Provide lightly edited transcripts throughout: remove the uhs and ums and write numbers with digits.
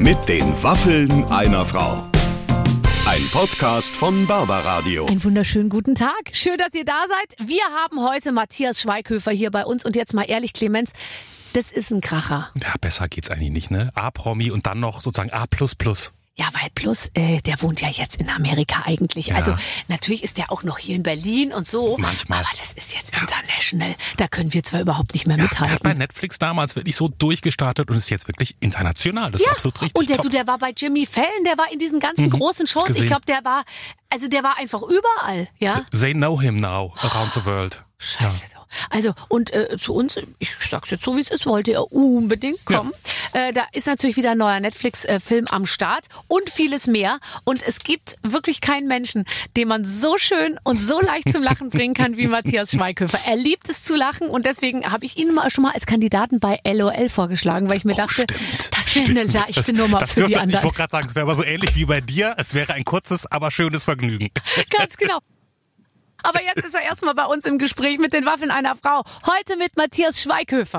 Mit den Waffeln einer Frau. Ein Podcast von Barbaradio. Einen wunderschönen guten Tag. Schön, dass ihr da seid. Wir haben heute Matthias Schweighöfer hier bei uns. Und jetzt mal ehrlich, Clemens, das ist ein Kracher. Ja, besser geht's eigentlich nicht, ne? A-Promi und dann noch sozusagen A++. Ja, weil Plus, der wohnt ja jetzt in Amerika eigentlich. Ja. Also natürlich ist der auch noch hier in Berlin und so. Manchmal. Aber das ist jetzt international. Da können wir zwar überhaupt nicht mehr Der hat mithalten. bei Netflix damals wirklich so durchgestartet und ist jetzt wirklich international. Das ist absolut richtig und top. der war bei Jimmy Fallon, der war in diesen ganzen großen Shows. Gesehen. Ich glaube, der war einfach überall. Ja. They know him now around the world. Scheiße. Also, und zu uns, ich sag's jetzt so, wie es ist, wollte er unbedingt kommen. Da ist natürlich wieder ein neuer Netflix-Film am Start und vieles mehr. Und es gibt wirklich keinen Menschen, den man so schön und so leicht zum Lachen bringen kann wie Matthias Schweighöfer. Er liebt es zu lachen und deswegen habe ich ihn schon mal als Kandidaten bei LOL vorgeschlagen, weil ich mir dachte, das wäre eine leichte Nummer für die anderen. Ich wollte gerade sagen, es wäre aber so ähnlich wie bei dir. Es wäre ein kurzes, aber schönes Vergnügen. Ganz genau. Aber jetzt ist er erstmal bei uns im Gespräch mit den Waffeln einer Frau. Heute mit Matthias Schweighöfer.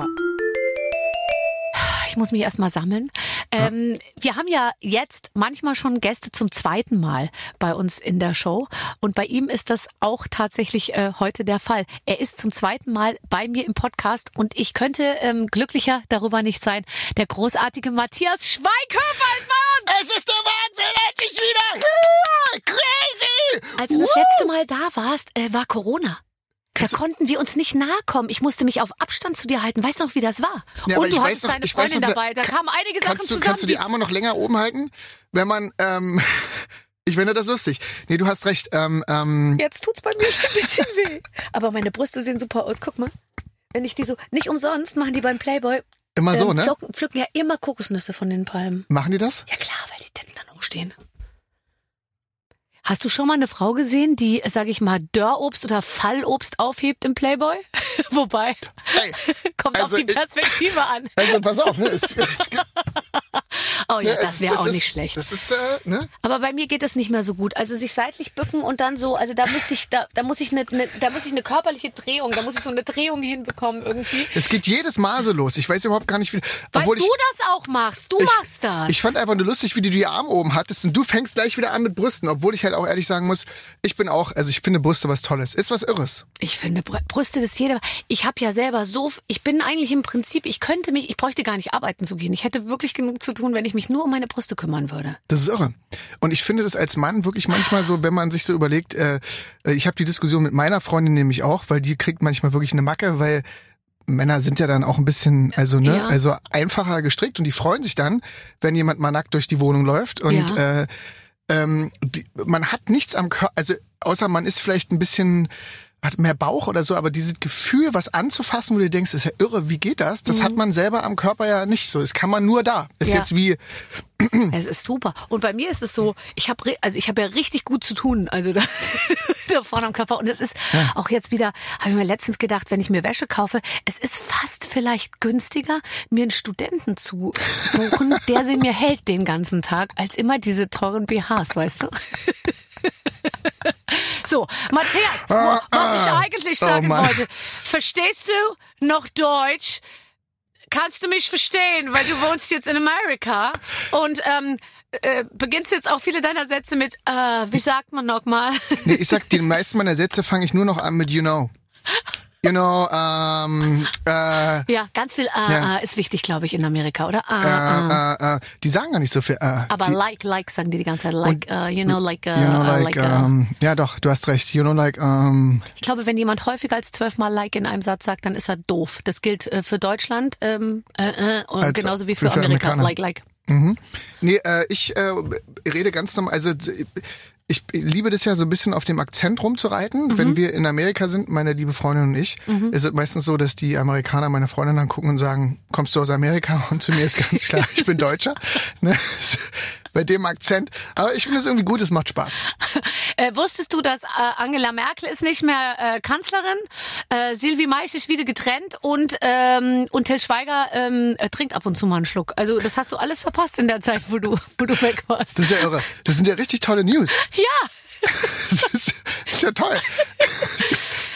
Ich muss mich erstmal sammeln. Wir haben ja jetzt manchmal schon Gäste zum zweiten Mal bei uns in der Show. Und bei ihm ist das auch tatsächlich heute der Fall. Er ist zum zweiten Mal bei mir im Podcast und ich könnte glücklicher darüber nicht sein. Der großartige Matthias Schweighöfer ist bei uns. Es ist der Wahnsinn, endlich wieder hier! Crazy! Als du das letzte Mal da warst, war Corona. Da konnten wir uns nicht nahe kommen. Ich musste mich auf Abstand zu dir halten. Weißt du noch, wie das war? Ja, und du hattest deine Freundin dabei. Da kamen einige Sachen zusammen. Kannst du die Arme noch länger oben halten? Wenn man, ich finde das lustig. Nee, du hast recht. Jetzt tut's bei mir schon ein bisschen weh. Aber meine Brüste sehen super aus. Guck mal. Wenn ich die so, nicht umsonst machen die beim Playboy. Immer so, ne? Pflücken ja immer Kokosnüsse von den Palmen. Machen die das? Ja klar, weil die Titten dann hochstehen. Hast du schon mal eine Frau gesehen, die, sag ich mal, Dörrobst oder Fallobst aufhebt im Playboy? Wobei, Hey, kommt also auf die Perspektive an. Also pass auf, ne? Oh ja, das wäre auch nicht schlecht. Das ist, ne? Aber bei mir geht es nicht mehr so gut. Also sich seitlich bücken und dann so, also da muss ich eine körperliche Drehung, da muss ich so eine Drehung hinbekommen irgendwie. Es geht jedes Mal so los. Ich weiß überhaupt gar nicht, wie. Weil du das auch machst. Du machst das. Ich fand einfach nur lustig, wie du die Arme oben hattest und du fängst gleich wieder an mit Brüsten, obwohl ich halt auch ehrlich sagen muss, ich finde Brüste was Tolles. Ist was Irres. Ich finde Brüste, das jeder. Ich habe ja selber ich bin eigentlich im Prinzip, ich bräuchte gar nicht arbeiten zu gehen. Ich hätte wirklich genug zu tun, wenn ich mich nur um meine Brüste kümmern würde. Das ist irre. Und ich finde das als Mann wirklich manchmal so, wenn man sich so überlegt, ich habe die Diskussion mit meiner Freundin nämlich auch, weil die kriegt manchmal wirklich eine Macke, weil Männer sind ja dann auch ein bisschen, also einfacher gestrickt und die freuen sich dann, wenn jemand mal nackt durch die Wohnung läuft und man hat nichts am Körper, also außer man ist vielleicht ein bisschen, hat mehr Bauch oder so, aber dieses Gefühl, was anzufassen, wo du denkst, ist ja irre, wie geht das? Das hat man selber am Körper ja nicht so. Das kann man nur da. Ist jetzt wie... Es ist super. Und bei mir ist es so, ich habe ja richtig gut zu tun, also da vorne am Körper. Und es ist auch jetzt wieder, habe ich mir letztens gedacht, wenn ich mir Wäsche kaufe, es ist fast vielleicht günstiger, mir einen Studenten zu buchen, der sie mir hält den ganzen Tag, als immer diese teuren BHs, weißt du? So, Matthias, was ich eigentlich sagen wollte. Verstehst du noch Deutsch? Kannst du mich verstehen? Weil du wohnst jetzt in Amerika und beginnst jetzt auch viele deiner Sätze mit, wie sagt man nochmal? Nee, ich sag, die meisten meiner Sätze fange ich nur noch an mit you know. You know, ja, ganz viel ist wichtig, glaube ich, in Amerika, oder? Die sagen gar nicht so viel. Aber like sagen die ganze Zeit. Like, ja doch, du hast recht. You know, like, Ich glaube, wenn jemand häufiger als 12 Mal like in einem Satz sagt, dann ist er doof. Das gilt für Deutschland und genauso wie für Amerika. Like. Mhm. Nee, ich rede ganz normal, also ich liebe das ja so ein bisschen auf dem Akzent rumzureiten. Wenn wir in Amerika sind, meine liebe Freundin und ich, ist es meistens so, dass die Amerikaner meine Freundin dann gucken und sagen, kommst du aus Amerika? Und zu mir ist ganz klar, ich bin Deutscher. Ne? Bei dem Akzent. Aber ich finde es irgendwie gut, es macht Spaß. Wusstest du, dass Angela Merkel ist nicht mehr Kanzlerin? Sylvie Maisch ist wieder getrennt und Till Schweiger trinkt ab und zu mal einen Schluck. Also das hast du alles verpasst in der Zeit, wo du weg warst. Das ist ja irre. Das sind ja richtig tolle News. Ja. Das ist ja toll.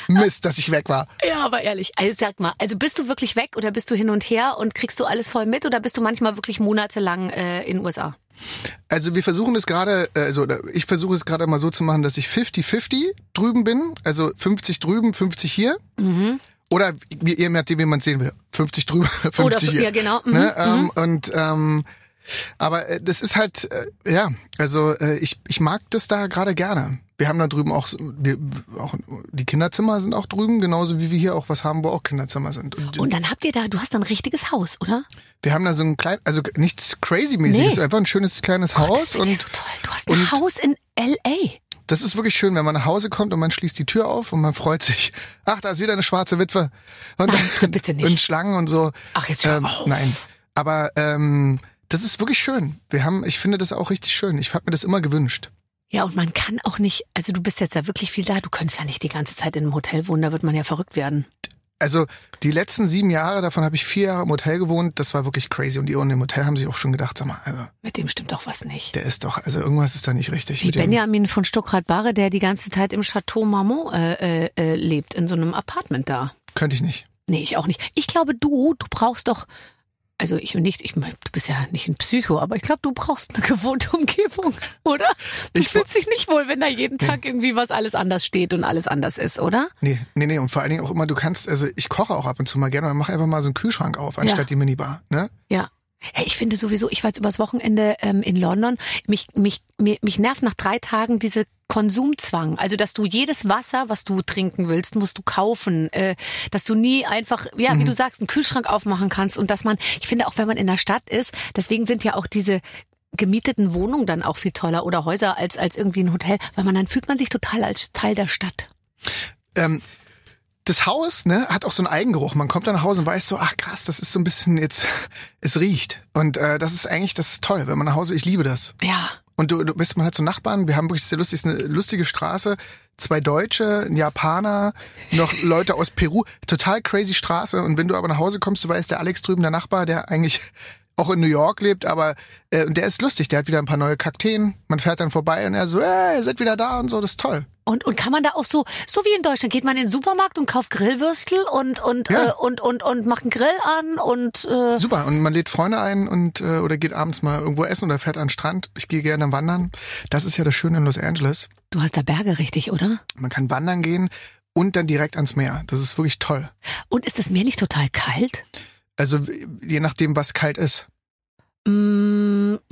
Mist, dass ich weg war. Ja, aber ehrlich. Also sag mal, also bist du wirklich weg oder bist du hin und her und kriegst du alles voll mit oder bist du manchmal wirklich monatelang in den USA? Also wir versuchen es gerade, ich versuche es gerade mal so zu machen, dass ich 50-50 drüben bin. Also 50 drüben, 50 hier. Mhm. Oder je nachdem, wie man es sehen will. 50 drüber, 50 oder, hier. Ja, genau. Mhm. Ne? Aber das ist halt, ich mag das da gerade gerne. Wir haben da drüben auch die Kinderzimmer sind auch drüben, genauso wie wir hier auch was haben, wo auch Kinderzimmer sind. Und dann habt ihr du hast da ein richtiges Haus, oder? Wir haben da so ein also nichts crazy-mäßiges, einfach ein schönes kleines Haus. Das ist so toll. Du hast ein Haus in L.A. Das ist wirklich schön, wenn man nach Hause kommt und man schließt die Tür auf und man freut sich. Ach, da ist wieder eine schwarze Witwe. Und, nein, bitte nicht. Und Schlangen und so. Ach, jetzt hör auf. Nein, aber das ist wirklich schön. Ich finde das auch richtig schön. Ich habe mir das immer gewünscht. Ja, und man kann auch nicht, also du bist jetzt ja wirklich viel da, du könntest ja nicht die ganze Zeit in einem Hotel wohnen, da wird man ja verrückt werden. Also die letzten 7 Jahre, davon habe ich 4 Jahre im Hotel gewohnt, das war wirklich crazy. Und die unten im Hotel haben sich auch schon gedacht, sag mal, also. Mit dem stimmt doch was nicht. Der ist doch, also irgendwas ist da nicht richtig. Wie Benjamin von Stuckrad-Barre, der die ganze Zeit im Chateau Marmont lebt, in so einem Apartment da. Könnte ich nicht. Nee, ich auch nicht. Ich glaube, du brauchst doch, also du bist ja nicht ein Psycho, aber ich glaube, du brauchst eine gewohnte Umgebung, oder? Du fühlst dich nicht wohl, wenn da jeden Tag irgendwie was alles anders steht und alles anders ist, oder? Nee. Und vor allen Dingen auch immer, ich koche auch ab und zu mal gerne und mache einfach mal so einen Kühlschrank auf, anstatt die Minibar, ne? Ja. Hey, ich finde sowieso, ich war jetzt übers Wochenende in London, mich nervt nach 3 Tagen diese Konsumzwang. Also, dass du jedes Wasser, was du trinken willst, musst du kaufen. Dass du nie einfach, wie du sagst, einen Kühlschrank aufmachen kannst. Und dass ich finde auch, wenn man in der Stadt ist, deswegen sind ja auch diese gemieteten Wohnungen dann auch viel toller oder Häuser als irgendwie ein Hotel, weil dann fühlt man sich total als Teil der Stadt. Das Haus, ne, hat auch so einen Eigengeruch. Man kommt dann nach Hause und weiß so, ach krass, das ist so ein bisschen jetzt, es riecht. Und das ist toll, wenn man nach Hause, ich liebe das. Ja. Und du weißt, man hat so Nachbarn, wir haben wirklich sehr lustig, eine lustige Straße, 2 Deutsche, ein Japaner, noch Leute aus Peru, total crazy Straße. Und wenn du aber nach Hause kommst, du weißt, der Alex drüben, der Nachbar, der eigentlich auch in New York lebt, aber und der ist lustig, der hat wieder ein paar neue Kakteen, man fährt dann vorbei und er so, ihr seid wieder da und so, das ist toll. Und kann man da auch so wie in Deutschland, geht man in den Supermarkt und kauft Grillwürstel und macht einen Grill an und super, und man lädt Freunde ein und oder geht abends mal irgendwo essen oder fährt an den Strand. Ich gehe gerne wandern. Das ist ja das Schöne in Los Angeles. Du hast da Berge, richtig, oder? Man kann wandern gehen und dann direkt ans Meer. Das ist wirklich toll. Und ist das Meer nicht total kalt? Also je nachdem, was kalt ist. 17?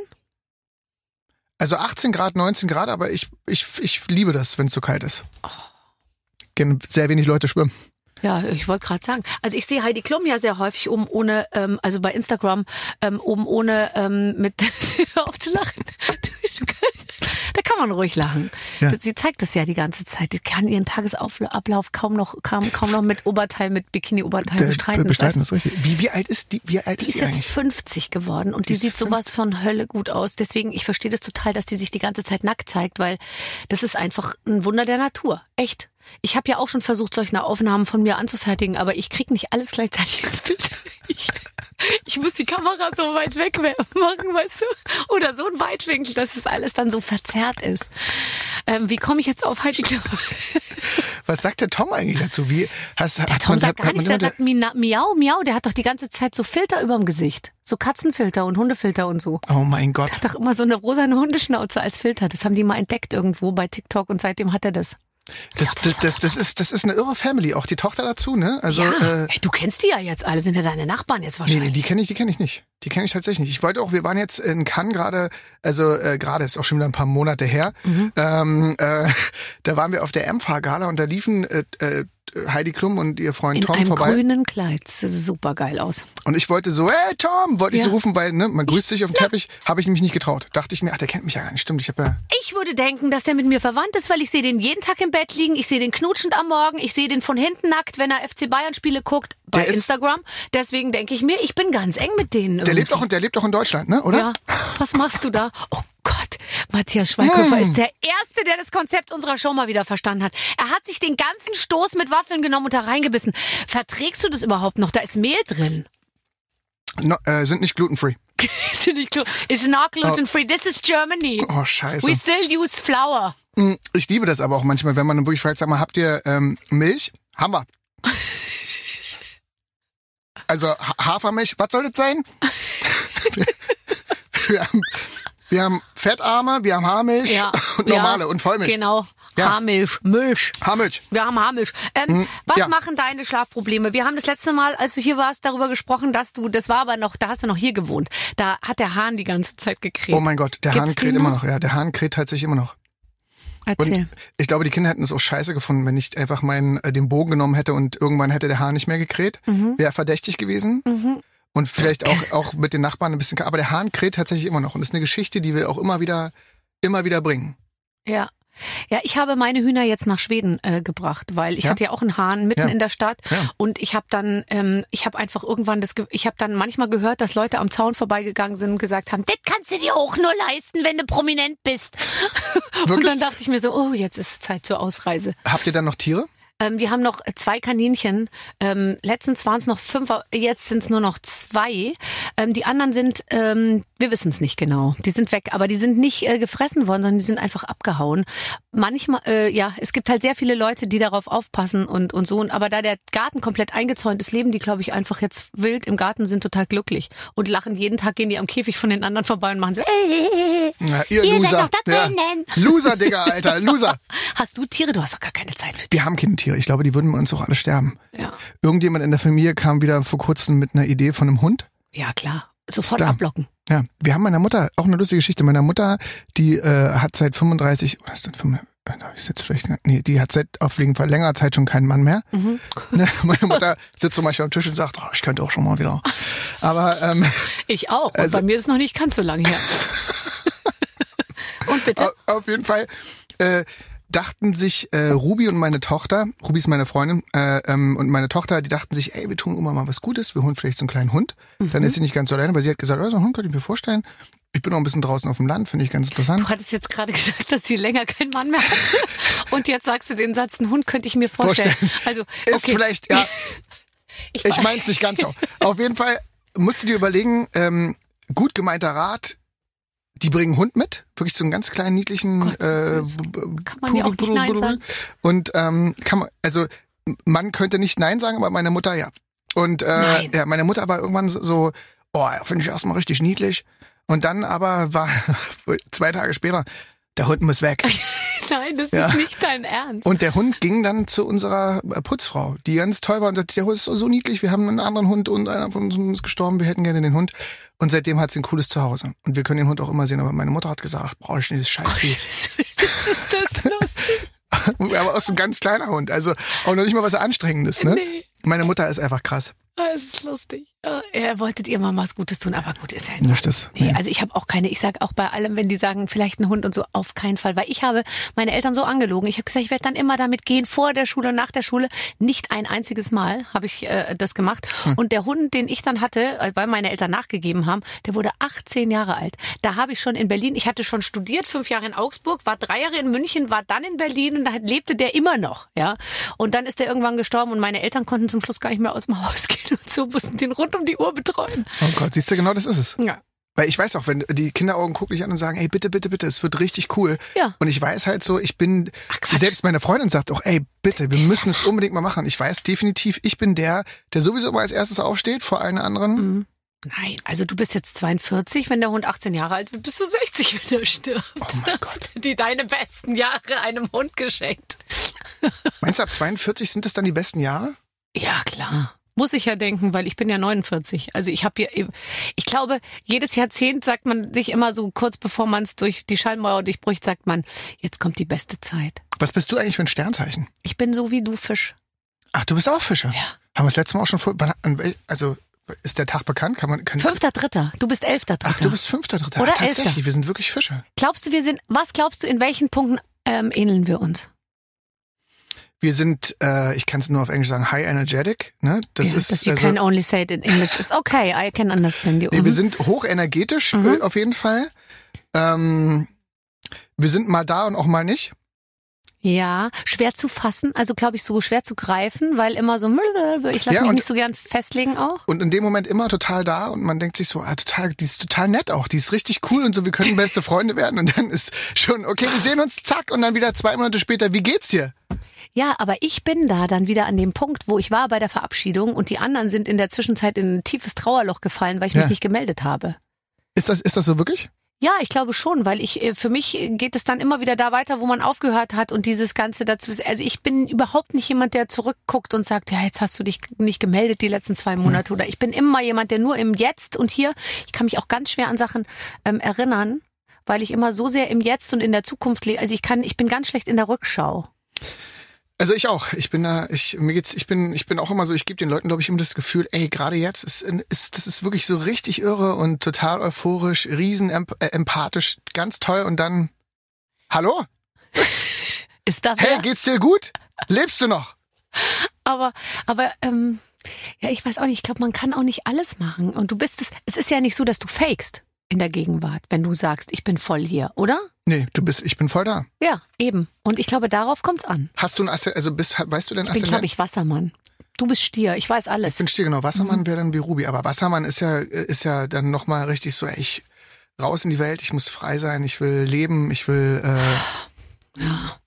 Also 18 Grad, 19 Grad, aber ich liebe das, wenn es so kalt ist. Gehen sehr wenig Leute schwimmen. Ja, ich wollte gerade sagen. Also ich sehe Heidi Klum ja sehr häufig also bei Instagram, ohne mit aufzulachen. Da kann man ruhig lachen. Ja. Sie zeigt das ja die ganze Zeit. Die kann ihren Tagesablauf kaum noch mit Oberteil, mit Bikini-Oberteil bestreiten. Bestreiten ist richtig. Wie alt ist die? Wie alt ist die jetzt 50 geworden und die sieht sowas von Hölle gut aus. Deswegen, ich verstehe das total, dass die sich die ganze Zeit nackt zeigt, weil das ist einfach ein Wunder der Natur. Echt. Ich habe ja auch schon versucht, solche Aufnahmen von mir anzufertigen, aber ich krieg nicht alles gleichzeitig ins Bild. Ich muss die Kamera so weit weg machen, weißt du? Oder so ein Weitwinkel, dass es alles dann so verzerrt ist. Wie komme ich jetzt auf Heidi Klum? Was sagt der Tom eigentlich dazu? Der Tom sagt gar nichts, der sagt miau, miau. Der hat doch die ganze Zeit so Filter überm Gesicht. So Katzenfilter und Hundefilter und so. Oh mein Gott. Der hat doch immer so eine rosane Hundeschnauze als Filter. Das haben die mal entdeckt irgendwo bei TikTok und seitdem hat er das. Das ist eine irre Family, auch die Tochter dazu, ne? Also, ja. Du kennst die ja jetzt alle, sind ja deine Nachbarn jetzt wahrscheinlich. Nee, die kenne ich nicht. Die kenne ich tatsächlich nicht. Wir waren jetzt in Cannes gerade, gerade ist auch schon wieder ein paar Monate her. Mhm. Da waren wir auf der M-Fahr-Gala und da liefen Heidi Klum und ihr Freund Tom vorbei. In einem grünen Kleid. Das sieht super geil aus. Und ich wollte so, hey Tom, ich so rufen, weil man grüßt sich auf dem Teppich, habe ich mich nicht getraut. Dachte ich mir, der kennt mich ja gar nicht. Stimmt, ich würde denken, dass der mit mir verwandt ist, weil ich sehe den jeden Tag im Bett liegen, ich sehe den knutschend am Morgen, ich sehe den von hinten nackt, wenn er FC Bayern Spiele guckt bei Instagram. Deswegen denke ich mir, ich bin ganz eng mit denen. Der lebt auch in Deutschland, ne? Oder? Ja. Was machst du da? Oh Gott, Matthias Schweighöfer ist der Erste, der das Konzept unserer Show mal wieder verstanden hat. Er hat sich den ganzen Stoß mit Waffeln genommen und da reingebissen. Verträgst du das überhaupt noch? Da ist Mehl drin. No, sind nicht glutenfree. It's not gluten-free. This is Germany. Oh, scheiße. We still use flour. Ich liebe das aber auch manchmal, wenn man dann wirklich fragt, sag mal, habt ihr Milch? Haben wir. Also Hafermilch, was soll das sein? wir haben Fettarme, wir haben Haarmilch und normale und Vollmilch. Genau. Ja. Haarmilch. Wir haben Haarmilch. Was machen deine Schlafprobleme? Wir haben das letzte Mal, als du hier warst, darüber gesprochen, da hast du noch hier gewohnt. Da hat der Hahn die ganze Zeit gekräht. Oh mein Gott, der Hahn kräht immer noch. Ja, der Hahn kräht tatsächlich immer noch. Erzähl. Und ich glaube, die Kinder hätten es auch scheiße gefunden, wenn ich einfach den Bogen genommen hätte und irgendwann hätte der Hahn nicht mehr gekräht. Wäre verdächtig gewesen. Und vielleicht auch mit den Nachbarn ein bisschen. Aber der Hahn kräht tatsächlich immer noch. Und das ist eine Geschichte, die wir auch immer wieder bringen. Ja. Ja, ich habe meine Hühner jetzt nach Schweden gebracht, weil ich hatte ja auch einen Hahn mitten in der Stadt und ich habe dann, ich habe dann manchmal gehört, dass Leute am Zaun vorbeigegangen sind und gesagt haben, das kannst du dir auch nur leisten, wenn du prominent bist. Und dann dachte ich mir so, oh, jetzt ist es Zeit zur Ausreise. Habt ihr dann noch Tiere? Wir haben noch 2 Kaninchen. Letztens waren es noch 5, jetzt sind es nur noch 2. Die anderen sind, wir wissen es nicht genau. Die sind weg, aber die sind nicht gefressen worden, sondern die sind einfach abgehauen. Manchmal, es gibt halt sehr viele Leute, die darauf aufpassen und so. Aber da der Garten komplett eingezäunt ist, leben die, glaube ich, einfach jetzt wild im Garten, sind total glücklich und lachen jeden Tag, gehen die am Käfig von den anderen vorbei und machen so, Na, ihr Loser. Seid doch da drinnen. Loser, Digga, Alter, Loser. Hast du Tiere? Du hast doch gar keine Zeit für Tiere. Wir haben keine Tiere. Ich glaube, die würden bei uns auch alle sterben. Ja. Irgendjemand in der Familie kam wieder vor kurzem mit einer Idee von einem Hund. Ja, klar. Sofort abblocken. Ja, wir haben meiner Mutter, auch eine lustige Geschichte, meiner Mutter, die hat seit 35, oder ist das 35, die hat seit auf jeden Fall längerer Zeit schon keinen Mann mehr. Ne, meine Mutter sitzt so manchmal am Tisch und sagt, oh, ich könnte auch schon mal wieder. Aber ich auch. Und bei mir ist es noch nicht ganz so lange her. Und bitte? Auf jeden Fall dachten sich Ruby und meine Tochter, Ruby ist meine Freundin, und meine Tochter, die dachten sich, ey, wir tun immer mal was Gutes, wir holen vielleicht so einen kleinen Hund. Dann ist sie nicht ganz so alleine, weil sie hat gesagt, oh, so einen Hund könnte ich mir vorstellen. Ich bin auch ein bisschen draußen auf dem Land, finde ich ganz interessant. Du hattest jetzt gerade gesagt, dass sie länger keinen Mann mehr hatte. Und jetzt sagst du den Satz, einen Hund könnte ich mir vorstellen. Also, okay. Ist vielleicht, ja. Ich meine es nicht ganz so. Auf jeden Fall musst du dir überlegen, gut gemeinter Rat, die bringen einen Hund mit, wirklich so einen ganz kleinen, niedlichen kann man ja auch nicht Nein sagen. Und man könnte nicht Nein sagen, aber meine Mutter ja. Und ja, meine Mutter war irgendwann so, oh, finde ich erstmal richtig niedlich. Und dann aber war 2 Tage später, der Hund muss weg. Nein, das ist nicht dein Ernst. Und der Hund ging dann zu unserer Putzfrau, die ganz toll war und sagte, der Hund ist so niedlich, wir haben einen anderen Hund und einer von uns ist gestorben, wir hätten gerne den Hund. Und seitdem hat sie ein cooles Zuhause. Und wir können den Hund auch immer sehen, aber meine Mutter hat gesagt, brauche ich nicht, das Scheißvieh. Ist das lustig? Aber auch so ein ganz kleiner Hund, also auch noch nicht mal was Anstrengendes, ne? Nee. Meine Mutter ist einfach krass. Es ist lustig. Wolltet ihr mal was Gutes tun, aber gut, ist ja nicht das. Nee, also ich habe auch keine, ich sage auch bei allem, wenn die sagen, vielleicht ein Hund und so, auf keinen Fall, weil ich habe meine Eltern so angelogen. Ich habe gesagt, ich werde dann immer damit gehen, vor der Schule und nach der Schule. Nicht ein einziges Mal habe ich das gemacht. Und der Hund, den ich dann hatte, weil meine Eltern nachgegeben haben, der wurde 18 Jahre alt. Da habe ich schon in Berlin, ich hatte schon studiert, 5 Jahre in Augsburg, war 3 Jahre in München, war dann in Berlin und da lebte der immer noch. Ja. Und dann ist der irgendwann gestorben und meine Eltern konnten zum Schluss gar nicht mehr aus dem Haus gehen und so mussten den rund um die Uhr betreuen. Oh Gott, siehst du, genau das ist es. Ja. Weil ich weiß auch, wenn die Kinderaugen gucken dich an und sagen, ey, bitte, bitte, bitte, es wird richtig cool. Ja. Und ich weiß halt so, selbst meine Freundin sagt auch, ey, bitte, wir müssen es unbedingt mal machen. Ich weiß definitiv, ich bin der sowieso immer als erstes aufsteht vor allen anderen. Mhm. Nein, also du bist jetzt 42, wenn der Hund 18 Jahre alt wird, bist du 60, wenn er stirbt. Oh mein Gott. Hast du deine besten Jahre einem Hund geschenkt. Meinst du, ab 42 sind das dann die besten Jahre? Ja, klar. Muss ich ja denken, weil ich bin ja 49. Also ich glaube, jedes Jahrzehnt sagt man sich immer so, kurz bevor man es durch die Schallmauer durchbricht, sagt man, jetzt kommt die beste Zeit. Was bist du eigentlich für ein Sternzeichen? Ich bin so wie du, Fisch. Ach, du bist auch Fischer? Ja. Haben wir das letzte Mal auch schon also ist der Tag bekannt? 5.3. Du bist 11.3. Ach, du bist 5.3. Oder tatsächlich, 11. Wir sind wirklich Fischer. Was glaubst du, in welchen Punkten ähneln wir uns? Wir sind, ich kann es nur auf Englisch sagen, high energetic. Ne? You can only say it in English. It's okay, I can understand you. Nee, wir sind hochenergetisch, auf jeden Fall. Wir sind mal da und auch mal nicht. Ja, schwer zu fassen, also glaube ich so schwer zu greifen, weil immer so, ich lasse mich nicht so gern festlegen auch. Und in dem Moment immer total da und man denkt sich so, die ist total nett auch, die ist richtig cool und so, wir können beste Freunde werden und dann ist schon, okay, wir sehen uns, zack, und dann wieder 2 Monate später, wie geht's dir? Ja, aber ich bin da dann wieder an dem Punkt, wo ich war bei der Verabschiedung und die anderen sind in der Zwischenzeit in ein tiefes Trauerloch gefallen, weil ich mich nicht gemeldet habe. Ist das so wirklich? Ja, ich glaube schon, weil für mich geht es dann immer wieder da weiter, wo man aufgehört hat und dieses Ganze dazwischen. Also ich bin überhaupt nicht jemand, der zurückguckt und sagt, ja, jetzt hast du dich nicht gemeldet die letzten 2 Monate. Oder ich bin immer jemand, der nur im Jetzt und hier, ich kann mich auch ganz schwer an Sachen erinnern, weil ich immer so sehr im Jetzt und in der Zukunft lebe. Also ich bin ganz schlecht in der Rückschau. Also ich auch. Ich bin auch immer so, ich gebe den Leuten, glaube ich, immer das Gefühl, ey, gerade jetzt das ist wirklich so richtig irre und total euphorisch, riesen empathisch, ganz toll und dann, hallo? Ist da hey, geht's dir gut? Lebst du noch? Aber ja, ich weiß auch nicht, ich glaube, man kann auch nicht alles machen und es ist ja nicht so, dass du fakest in der Gegenwart, wenn du sagst, ich bin voll hier, oder? Nee, ich bin voll da. Ja, eben. Und ich glaube, darauf kommt's an. Hast du ein weißt du denn Aszendent? Ich bin, glaube ich, Wassermann. Du bist Stier, ich weiß alles. Ich bin Stier, genau. Wassermann wäre dann wie Ruby. Aber Wassermann ist ja dann nochmal richtig so, ey, ich raus in die Welt, ich muss frei sein, ich will leben, ich will... Ja.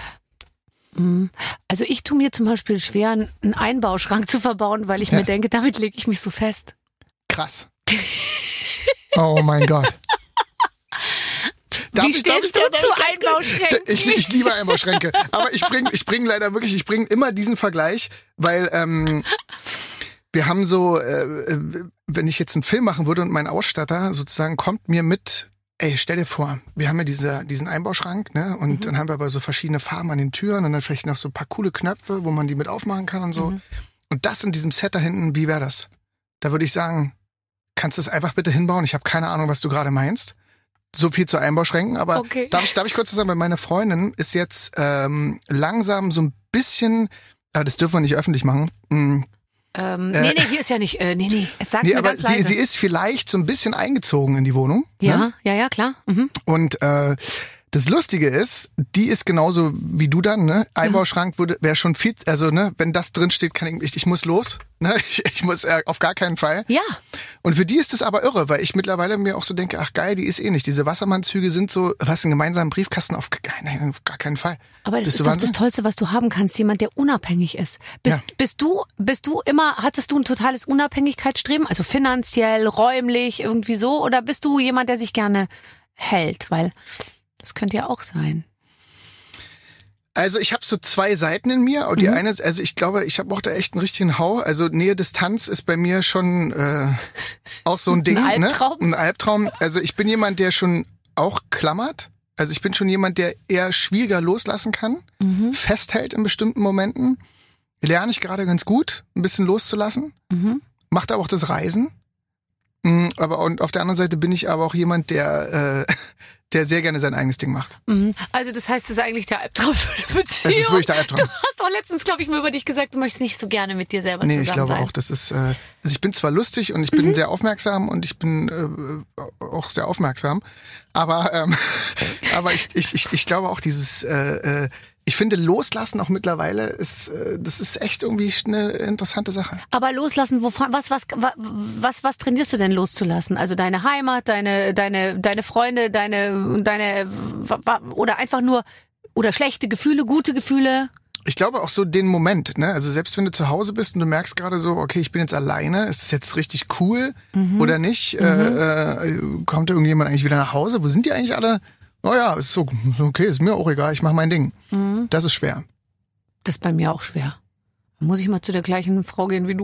Also ich tue mir zum Beispiel schwer, einen Einbauschrank zu verbauen, weil ich mir denke, damit lege ich mich so fest. Krass. Oh mein Gott. Wie stehst du zu Einbauschränken? Ich liebe Einbauschränke. Aber ich bring leider wirklich, ich bringe immer diesen Vergleich, weil wir haben so, wenn ich jetzt einen Film machen würde und mein Ausstatter sozusagen kommt mir mit, ey, stell dir vor, wir haben ja diesen Einbauschrank, ne? Und dann haben wir aber so verschiedene Farben an den Türen und dann vielleicht noch so ein paar coole Knöpfe, wo man die mit aufmachen kann und so. Und das in diesem Set da hinten, wie wäre das? Da würde ich sagen, kannst du es einfach bitte hinbauen? Ich habe keine Ahnung, was du gerade meinst. So viel zu Einbauschränken, aber okay. darf ich kurz sagen, weil meine Freundin ist jetzt langsam so ein bisschen, das dürfen wir nicht öffentlich machen. Nee, hier ist ja nicht, sag mir aber ganz leise. Sie ist vielleicht so ein bisschen eingezogen in die Wohnung. Ja, ne? ja, klar. Mhm. Und das Lustige ist, die ist genauso wie du dann, ne? Einbauschrank wäre schon viel, also ne, wenn das drin steht, ich muss los, ne? Ich muss auf gar keinen Fall. Ja. Und für die ist es aber irre, weil ich mittlerweile mir auch so denke, ach geil, die ist eh nicht. Diese Wassermannzüge sind so, was, einen gemeinsamen Briefkasten auf gar keinen Fall. Aber das ist doch das Tollste, was du haben kannst, jemand, der unabhängig ist. Hattest du ein totales Unabhängigkeitsstreben, also finanziell, räumlich, irgendwie so, oder bist du jemand, der sich gerne hält, weil das könnte ja auch sein. Also ich habe so 2 Seiten in mir. Und die eine ist, also ich glaube, ich habe auch da echt einen richtigen Hau. Also Nähe Distanz ist bei mir schon auch so ein Ding. Ein Albtraum? Ne? Ein Albtraum. Also ich bin jemand, der schon auch klammert. Also ich bin schon jemand, der eher schwieriger loslassen kann. Festhält in bestimmten Momenten. Lerne ich gerade ganz gut, ein bisschen loszulassen. Macht aber auch das Reisen. Und auf der anderen Seite bin ich aber auch jemand, der sehr gerne sein eigenes Ding macht. Also das heißt, das ist eigentlich der Albtraum für eine Beziehung. Das ist wirklich der Albtraum. Du hast doch letztens, glaube ich, mal über dich gesagt, du möchtest nicht so gerne mit dir selber zusammen sein. Nee, ich glaube auch, das ist, also ich bin zwar lustig und ich bin sehr aufmerksam und ich bin auch sehr aufmerksam, aber ich glaube auch dieses, ich finde Loslassen auch mittlerweile das ist echt irgendwie eine interessante Sache. Aber loslassen, wovon, was trainierst du denn loszulassen? Also deine Heimat, deine Freunde, oder einfach nur, oder schlechte Gefühle, gute Gefühle? Ich glaube auch so den Moment, ne? Also selbst wenn du zu Hause bist und du merkst gerade so, okay, ich bin jetzt alleine, ist das jetzt richtig cool oder nicht? Kommt da irgendjemand eigentlich wieder nach Hause? Wo sind die eigentlich alle? Naja, ist so okay, ist mir auch egal, ich mache mein Ding. Das ist schwer. Das ist bei mir auch schwer. Muss ich mal zu der gleichen Frau gehen wie du?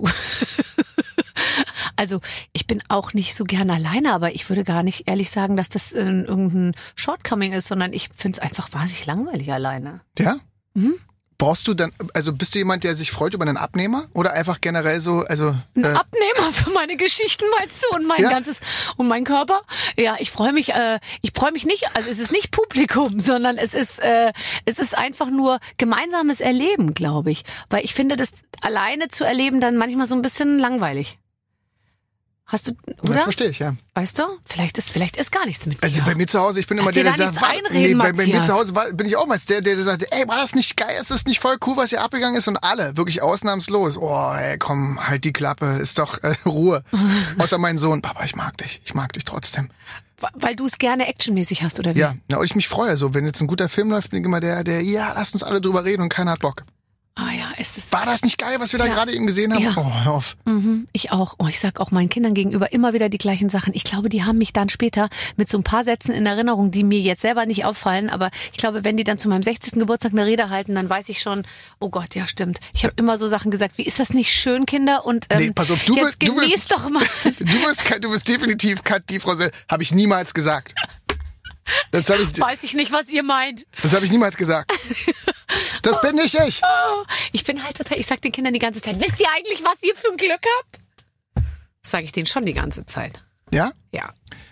Also ich bin auch nicht so gern alleine, aber ich würde gar nicht ehrlich sagen, dass das irgendein Shortcoming ist, sondern ich finde es einfach wahnsinnig langweilig alleine. Ja? Brauchst du dann, also bist du jemand, der sich freut über einen Abnehmer oder einfach generell so, also ein Abnehmer für meine Geschichten meinst du und mein ganzes und mein Körper? Ja, ich freue mich nicht, also es ist nicht Publikum, sondern es ist einfach nur gemeinsames Erleben, glaube ich, weil ich finde das alleine zu erleben dann manchmal so ein bisschen langweilig. Hast du, oder? Das verstehe ich, ja. Weißt du? Vielleicht ist gar nichts mit dir. Also bei mir zu Hause, ich bin immer Lass der, dir der da sagt, nichts einreden, bei mir Matthias. zu Hause bin ich auch meist der sagt, ey, war das nicht geil? Ist das nicht voll cool, was hier abgegangen ist? Und alle, wirklich ausnahmslos. Oh, ey, komm, halt die Klappe, ist doch Ruhe. Außer mein Sohn, Papa, ich mag dich trotzdem. Weil du es gerne actionmäßig hast, oder wie? Ja, und ich mich freue so, wenn jetzt ein guter Film läuft, bin ich immer der, ja, lasst uns alle drüber reden und keiner hat Bock. Ah ja, ist es. War das nicht geil, was wir da Ja. gerade eben gesehen haben? Ja. Oh, hör auf. Ich auch. Oh, ich sag auch meinen Kindern gegenüber immer wieder die gleichen Sachen. Ich glaube, die haben mich dann später mit so ein paar Sätzen in Erinnerung, die mir jetzt selber nicht auffallen. Aber ich glaube, wenn die dann zu meinem 60. Geburtstag eine Rede halten, dann weiß ich schon, oh Gott, ja stimmt. Ich habe immer so Sachen gesagt, wie ist das nicht schön, Kinder? Und Nee, pass auf, du jetzt bist- genieß doch mal. Du bist definitiv die Frau habe ich niemals gesagt. Das habe ich, Weiß ich nicht, was ihr meint. das hab ich niemals gesagt. Das bin nicht ich. Ich bin halt total, ich sag den Kindern die ganze Zeit, wisst ihr eigentlich, was ihr für ein Glück habt? Das sage ich denen schon die ganze Zeit. Ja? Ja.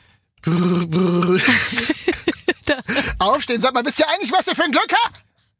Aufstehen, sag mal, wisst ihr eigentlich, was ihr für ein Glück habt?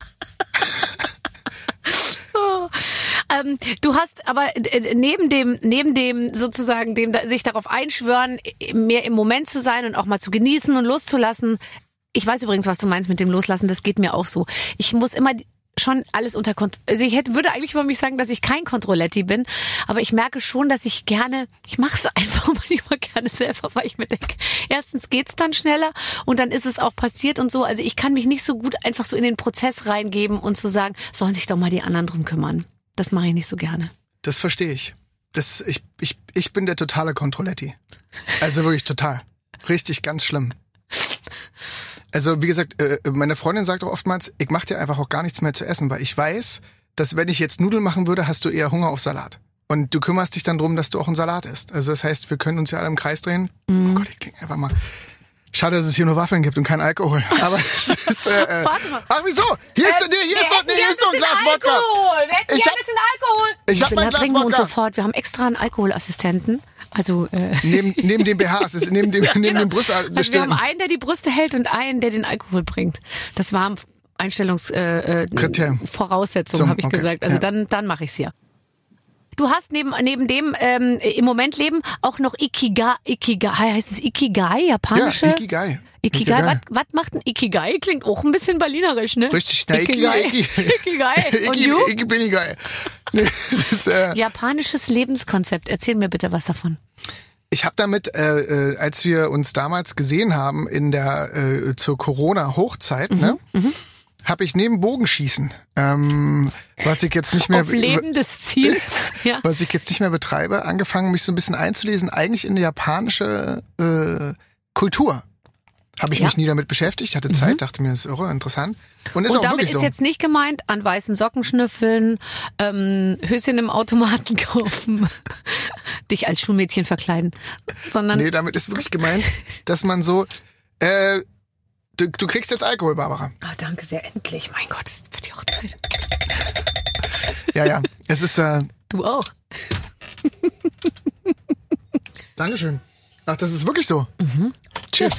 Du hast aber neben dem sozusagen, dem sich darauf einschwören, mehr im Moment zu sein und auch mal zu genießen und loszulassen. Ich weiß übrigens, was du meinst mit dem Loslassen, das geht mir auch so. Ich muss immer schon alles unter Kontrolle. Also würde eigentlich über mich sagen, dass ich kein Controletti bin, aber ich merke schon, dass ich mache es einfach manchmal gerne selber, weil ich mir denke, erstens geht's dann schneller und dann ist es auch passiert und so. Also ich kann mich nicht so gut einfach so in den Prozess reingeben und zu sagen, sollen sich doch mal die anderen drum kümmern. Das mache ich nicht so gerne. Das verstehe ich. Ich bin der totale Controletti. Also wirklich total. Richtig, ganz schlimm. Also wie gesagt, meine Freundin sagt auch oftmals, ich mache dir einfach auch gar nichts mehr zu essen, weil ich weiß, dass wenn ich jetzt Nudeln machen würde, hast du eher Hunger auf Salat. Und du kümmerst dich dann drum, dass du auch einen Salat isst. Also das heißt, wir können uns ja alle im Kreis drehen. Oh Gott, ich klinge einfach mal. Schade, dass es hier nur Waffeln gibt und kein Alkohol. Aber es ist, Warte mal. Ach wieso? Hier ist doch ein Glas Wodka. Alkohol. Wir hätten Ich ja hab- ein bisschen Alkohol. Ich hab mein Glas bringen wir uns Wodka. sofort. Wir haben extra einen Alkoholassistenten. Also, Neben dem BH, es ist neben dem Brust also wir haben einen, der die Brüste hält und einen, der den Alkohol bringt. Das war Kriterium. Voraussetzung, habe ich Okay, gesagt. Also ja. dann mache ich's ja. Du hast neben dem im Moment Leben auch noch Ikigai, heißt es Ikigai, japanische? Ja, Ikigai. Ikigai. Was macht ein Ikigai? Klingt auch ein bisschen berlinerisch, ne? Richtig, na, Ikigai. Ikigai. Und du? Ich bin geil. Nee, das, Japanisches Lebenskonzept. Erzähl mir bitte was davon. ich habe damit, als wir uns damals gesehen haben in der zur Corona-Hochzeit, ne, habe ich neben Bogenschießen, was ich jetzt nicht mehr Auf lebendes Ziel. Ja. was ich jetzt nicht mehr betreibe, angefangen, mich so ein bisschen einzulesen, eigentlich in die japanische Kultur. Habe ich mich nie damit beschäftigt, hatte Zeit, dachte mir, das ist irre, interessant. Und ist Und auch damit wirklich ist so. jetzt nicht gemeint, an weißen Socken schnüffeln, Höschen im Automaten kaufen, dich als Schulmädchen verkleiden, sondern Nee, damit ist wirklich gemeint, dass man so, du kriegst jetzt Alkohol, Barbara. danke sehr, endlich. Mein Gott, es wird ja auch Zeit. Ja, es ist, Du auch. Dankeschön. Ach, das ist wirklich so. Cheers.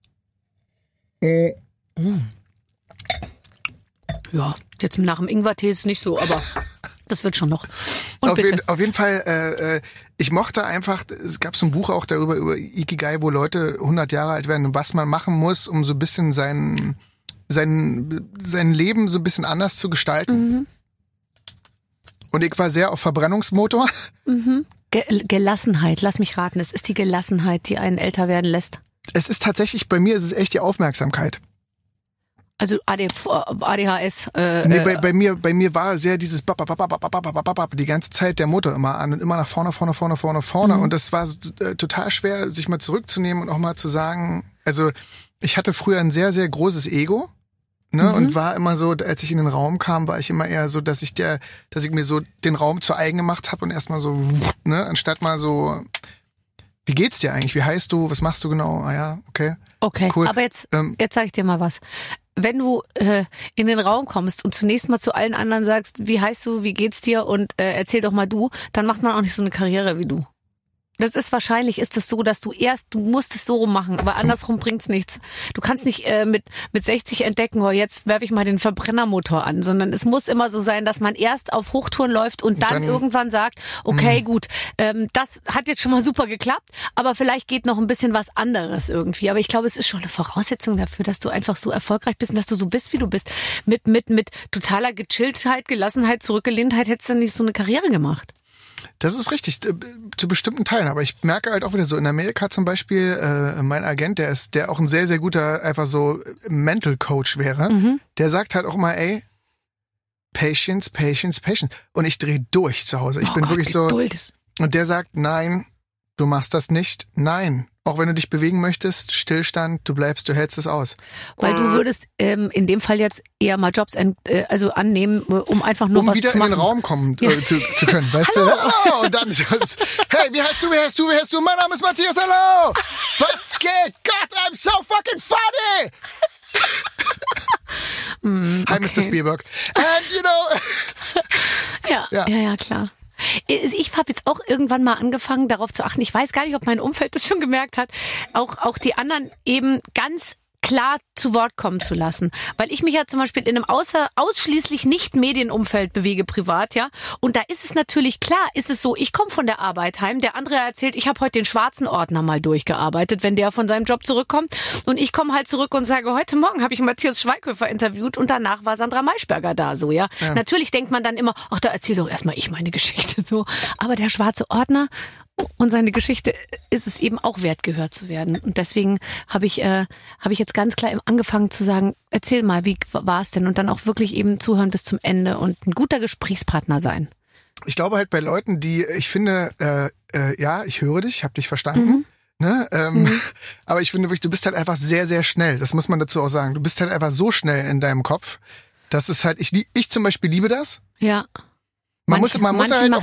Ja, jetzt nach dem Ingwertee ist es nicht so, aber das wird schon noch. Und Auf jeden Fall, ich mochte einfach, es gab so ein Buch auch darüber, über Ikigai, wo Leute 100 Jahre alt werden und was man machen muss, um so ein bisschen sein Leben so ein bisschen anders zu gestalten. Und ich war sehr auf Verbrennungsmotor. Gelassenheit, lass mich raten, es ist die Gelassenheit, die einen älter werden lässt. Es ist tatsächlich, bei mir ist es echt die Aufmerksamkeit. Also ADHS. Nee, bei mir war sehr dieses die ganze Zeit der Motor immer an und immer nach vorne. Und das war total schwer, sich mal zurückzunehmen und auch mal zu sagen, also ich hatte früher ein sehr, sehr großes Ego, ne, und war immer so, als ich in den Raum kam, war ich immer eher so, dass ich mir so den Raum zu eigen gemacht habe und erstmal so, ne, anstatt mal so, wie geht's dir eigentlich? Wie heißt du? Was machst du genau? Ah ja, okay. Okay, Cool. aber jetzt sage ich dir mal was. Wenn du in den Raum kommst und zunächst mal zu allen anderen sagst, wie heißt du, wie geht's dir und erzähl doch mal du, dann macht man auch nicht so eine Karriere wie du. wahrscheinlich ist es so, dass du musst es so rum machen, aber andersrum bringt's nichts. Du kannst nicht mit 60 entdecken, jetzt werfe ich mal den Verbrennermotor an, sondern es muss immer so sein, dass man erst auf Hochtouren läuft und dann irgendwann sagt, okay, gut, das hat jetzt schon mal super geklappt, aber vielleicht geht noch ein bisschen was anderes irgendwie. Aber ich glaube, es ist schon eine Voraussetzung dafür, dass du einfach so erfolgreich bist und dass du so bist, wie du bist. Mit totaler Gechilltheit, Gelassenheit, Zurückgelehntheit hättest du nicht so eine Karriere gemacht. Das ist richtig, zu bestimmten Teilen. Aber ich merke halt auch wieder so, in Amerika zum Beispiel, mein Agent, der auch ein sehr, sehr guter, einfach so Mental Coach wäre, der sagt halt auch immer, ey, Patience, Patience, Patience. Und ich drehe durch zu Hause. Ich bin wirklich so. Und der sagt, nein, du machst das nicht. Nein. Auch wenn du dich bewegen möchtest, Stillstand, du hältst es aus. Weil du würdest in dem Fall jetzt eher mal Jobs annehmen, um einfach nur was zu machen. Um wieder in den Raum kommen zu können, weißt du? Hallo! Und dann, hey, wie heißt du? Mein Name ist Matthias, hallo! Was geht? God, I'm so fucking funny! Hi, Mr. Spielberg. And you know... Ja, klar. Ich habe jetzt auch irgendwann mal angefangen, darauf zu achten. Ich weiß gar nicht, ob mein Umfeld das schon gemerkt hat, auch die anderen eben ganz klar zu Wort kommen zu lassen. Weil ich mich ja zum Beispiel in einem ausschließlich nicht Medienumfeld bewege, privat, ja. Und da ist es natürlich klar, ist es so, ich komme von der Arbeit heim, der andere erzählt, ich habe heute den schwarzen Ordner mal durchgearbeitet, wenn der von seinem Job zurückkommt. Und ich komme halt zurück und sage, heute Morgen habe ich Matthias Schweighöfer interviewt und danach war Sandra Maischberger da, so, ja. Natürlich denkt man dann immer, ach, da erzähl doch erstmal ich meine Geschichte, so. Aber der schwarze Ordner und seine Geschichte ist es eben auch wert, gehört zu werden. Und deswegen habe ich jetzt ganz klar angefangen zu sagen, erzähl mal, wie war es denn? Und dann auch wirklich eben zuhören bis zum Ende und ein guter Gesprächspartner sein. Ich glaube halt bei Leuten, die, ich finde, ja, ich höre dich, habe dich verstanden. Ne? Aber ich finde wirklich, du bist halt einfach sehr, sehr schnell. Das muss man dazu auch sagen. Du bist halt einfach so schnell in deinem Kopf. Das ist halt, ich zum Beispiel liebe das. Ja. Man muss halt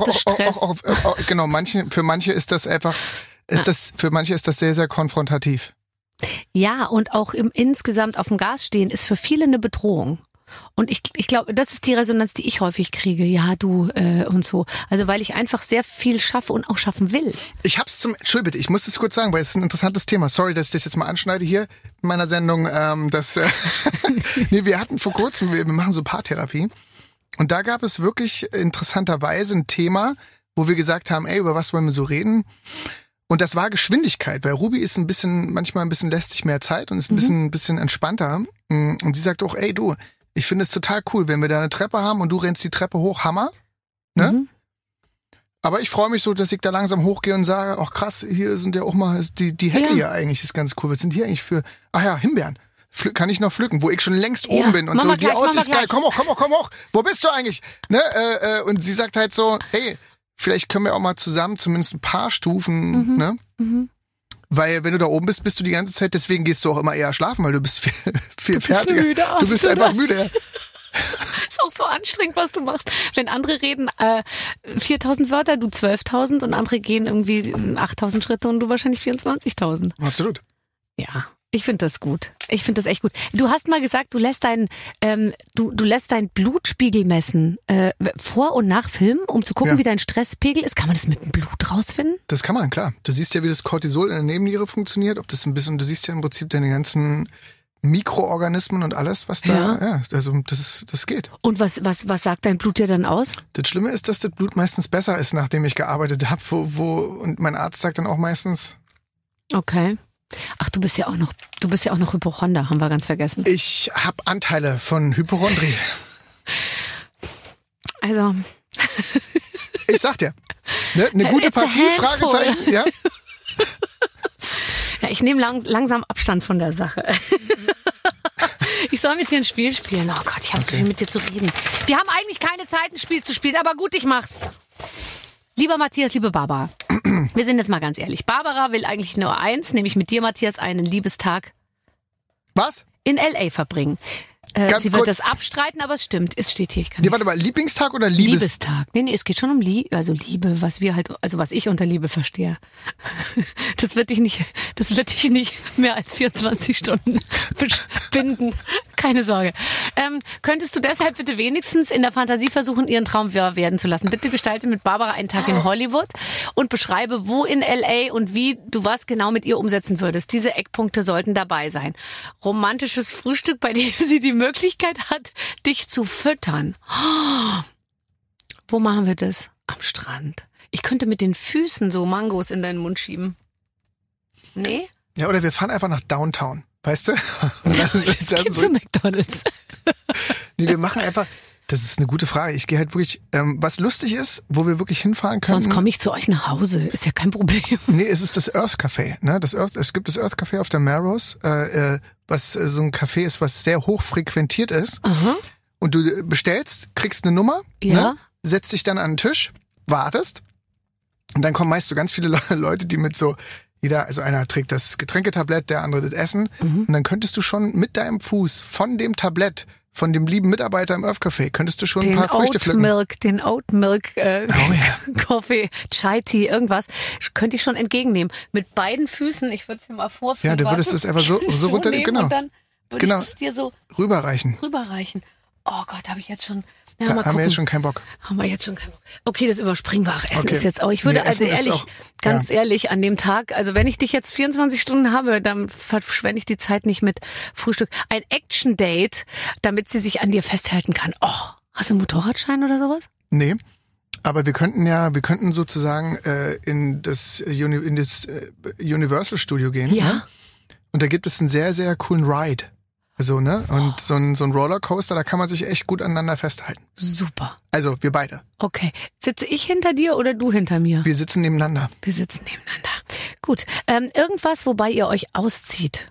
auch für manche ist das einfach, für manche ist das sehr, sehr konfrontativ. Ja, und auch insgesamt auf dem Gas stehen ist für viele eine Bedrohung. Und ich glaube, das ist die Resonanz, die ich häufig kriege. Ja, du und so. Also weil ich einfach sehr viel schaffe und auch schaffen will. Entschuldigung bitte, ich muss das kurz sagen, weil es ist ein interessantes Thema. Sorry, dass ich das jetzt mal anschneide hier in meiner Sendung. Nee, wir hatten vor kurzem, wir machen so Paartherapie. Und da gab es wirklich interessanterweise ein Thema, wo wir gesagt haben, ey, über was wollen wir so reden? Und das war Geschwindigkeit, weil Ruby ist manchmal ein bisschen lässt sich mehr Zeit und ist ein bisschen entspannter. Und sie sagt auch, ey, du, ich finde es total cool, wenn wir da eine Treppe haben und du rennst die Treppe hoch, Hammer. Ne? Aber ich freue mich so, dass ich da langsam hochgehe und sage, ach krass, hier sind ja auch mal, die Hecke hier eigentlich ist ganz cool. Was sind hier eigentlich für, ach ja, Himbeeren. Kann ich noch pflücken, wo ich schon längst oben bin und so, die Aussicht ist geil, komm hoch, wo bist du eigentlich? Ne? Und sie sagt halt so, ey, vielleicht können wir auch mal zusammen zumindest ein paar Stufen, ne? Weil wenn du da oben bist, bist du die ganze Zeit, deswegen gehst du auch immer eher schlafen, weil du bist viel fertiger. Müde, du bist einfach müde. Ist auch so anstrengend, was du machst. Wenn andere reden 4.000 Wörter, du 12.000 und andere gehen irgendwie 8.000 Schritte und du wahrscheinlich 24.000. Absolut. Ja. Ich finde das gut. Ich finde das echt gut. Du hast mal gesagt, du lässt deinen Blutspiegel messen vor und nach Film, um zu gucken, wie dein Stresspegel ist. Kann man das mit dem Blut rausfinden? Das kann man, klar. Du siehst ja, wie das Cortisol in der Nebenniere funktioniert. Du siehst ja im Prinzip deine ganzen Mikroorganismen und alles, was da, also das geht. Und was sagt dein Blut dir dann aus? Das Schlimme ist, dass das Blut meistens besser ist, nachdem ich gearbeitet habe, und mein Arzt sagt dann auch meistens. Okay. Ach, du bist ja auch noch Hypochonder, haben wir ganz vergessen. Ich habe Anteile von Hypochondrie. Also. Ich sag dir, ne, eine gute Partie, Fragezeichen, ja? Ja, ich nehme langsam Abstand von der Sache. Ich soll mit dir ein Spiel spielen. Oh Gott, ich habe so viel mit dir zu reden. Wir haben eigentlich keine Zeit, ein Spiel zu spielen, aber gut, ich mach's. Lieber Matthias, liebe Barbara, wir sind jetzt mal ganz ehrlich. Barbara will eigentlich nur eins, nämlich mit dir, Matthias, einen Liebestag in L.A. verbringen. Sie wird das abstreiten, aber es stimmt. Es steht hier. Warte mal, Lieblingstag oder Liebestag? Nee, es geht schon um Liebe, was ich unter Liebe verstehe. Das wird dich nicht mehr als 24 Stunden binden. Keine Sorge. könntest du deshalb bitte wenigstens in der Fantasie versuchen, ihren Traum wahr werden zu lassen. Bitte gestalte mit Barbara einen Tag in Hollywood und beschreibe, wo in L.A. und wie du was genau mit ihr umsetzen würdest. Diese Eckpunkte sollten dabei sein. Romantisches Frühstück, bei dem sie die Möglichkeit hat, dich zu füttern. Wo machen wir das? Am Strand. Ich könnte mit den Füßen so Mangos in deinen Mund schieben. Nee? Ja, oder wir fahren einfach nach Downtown, weißt du? Das Geh zu McDonald's. Nee, wir machen einfach, das ist eine gute Frage. Ich gehe halt wirklich, was lustig ist, wo wir wirklich hinfahren können. Sonst komme ich zu euch nach Hause, ist ja kein Problem. Nee, es ist das Earth Café. Ne? Es gibt das Earth Café auf der Melrose, was so ein Café ist, was sehr hoch frequentiert ist. Aha. Und du bestellst, kriegst eine Nummer, Ja. ne? Setzt dich dann an den Tisch, wartest und dann kommen meist so ganz viele Leute, die mit so also einer trägt das Getränketablett, der andere das Essen und dann könntest du schon mit deinem Fuß von dem Tablett von dem lieben Mitarbeiter im Earth Café, könntest du schon ein paar Früchte pflücken. Den Oat Milk Coffee, Chai Tea, irgendwas, könnte ich schon entgegennehmen. Mit beiden Füßen, ich würde es dir mal vorführen. Ja, du würdest es einfach so runter, genau. Und dann würde ich es dir so rüberreichen. Oh Gott, habe ich jetzt schon. Ja, Da mal haben wir gucken. jetzt schon keinen Bock. Haben wir jetzt schon keinen Bock. Okay, das überspringen wir. Ach, Essen Okay. ist jetzt auch. Ich würde Nee, also Essen ist ehrlich, auch- ganz ehrlich, an dem Tag, also wenn ich dich jetzt 24 Stunden habe, dann verschwende ich die Zeit nicht mit Frühstück. Ein Action-Date, damit sie sich an dir festhalten kann. Oh, hast du einen Motorradschein oder sowas? Nee. Aber wir könnten sozusagen in das Universal Studio gehen. Ja. Ne? Und da gibt es einen sehr, sehr coolen Ride. Also, ne? Und so ein Rollercoaster, da kann man sich echt gut aneinander festhalten. Super. Also, wir beide. Okay. Sitze ich hinter dir oder du hinter mir? Wir sitzen nebeneinander. Wir sitzen nebeneinander. Gut. Irgendwas, wobei ihr euch auszieht.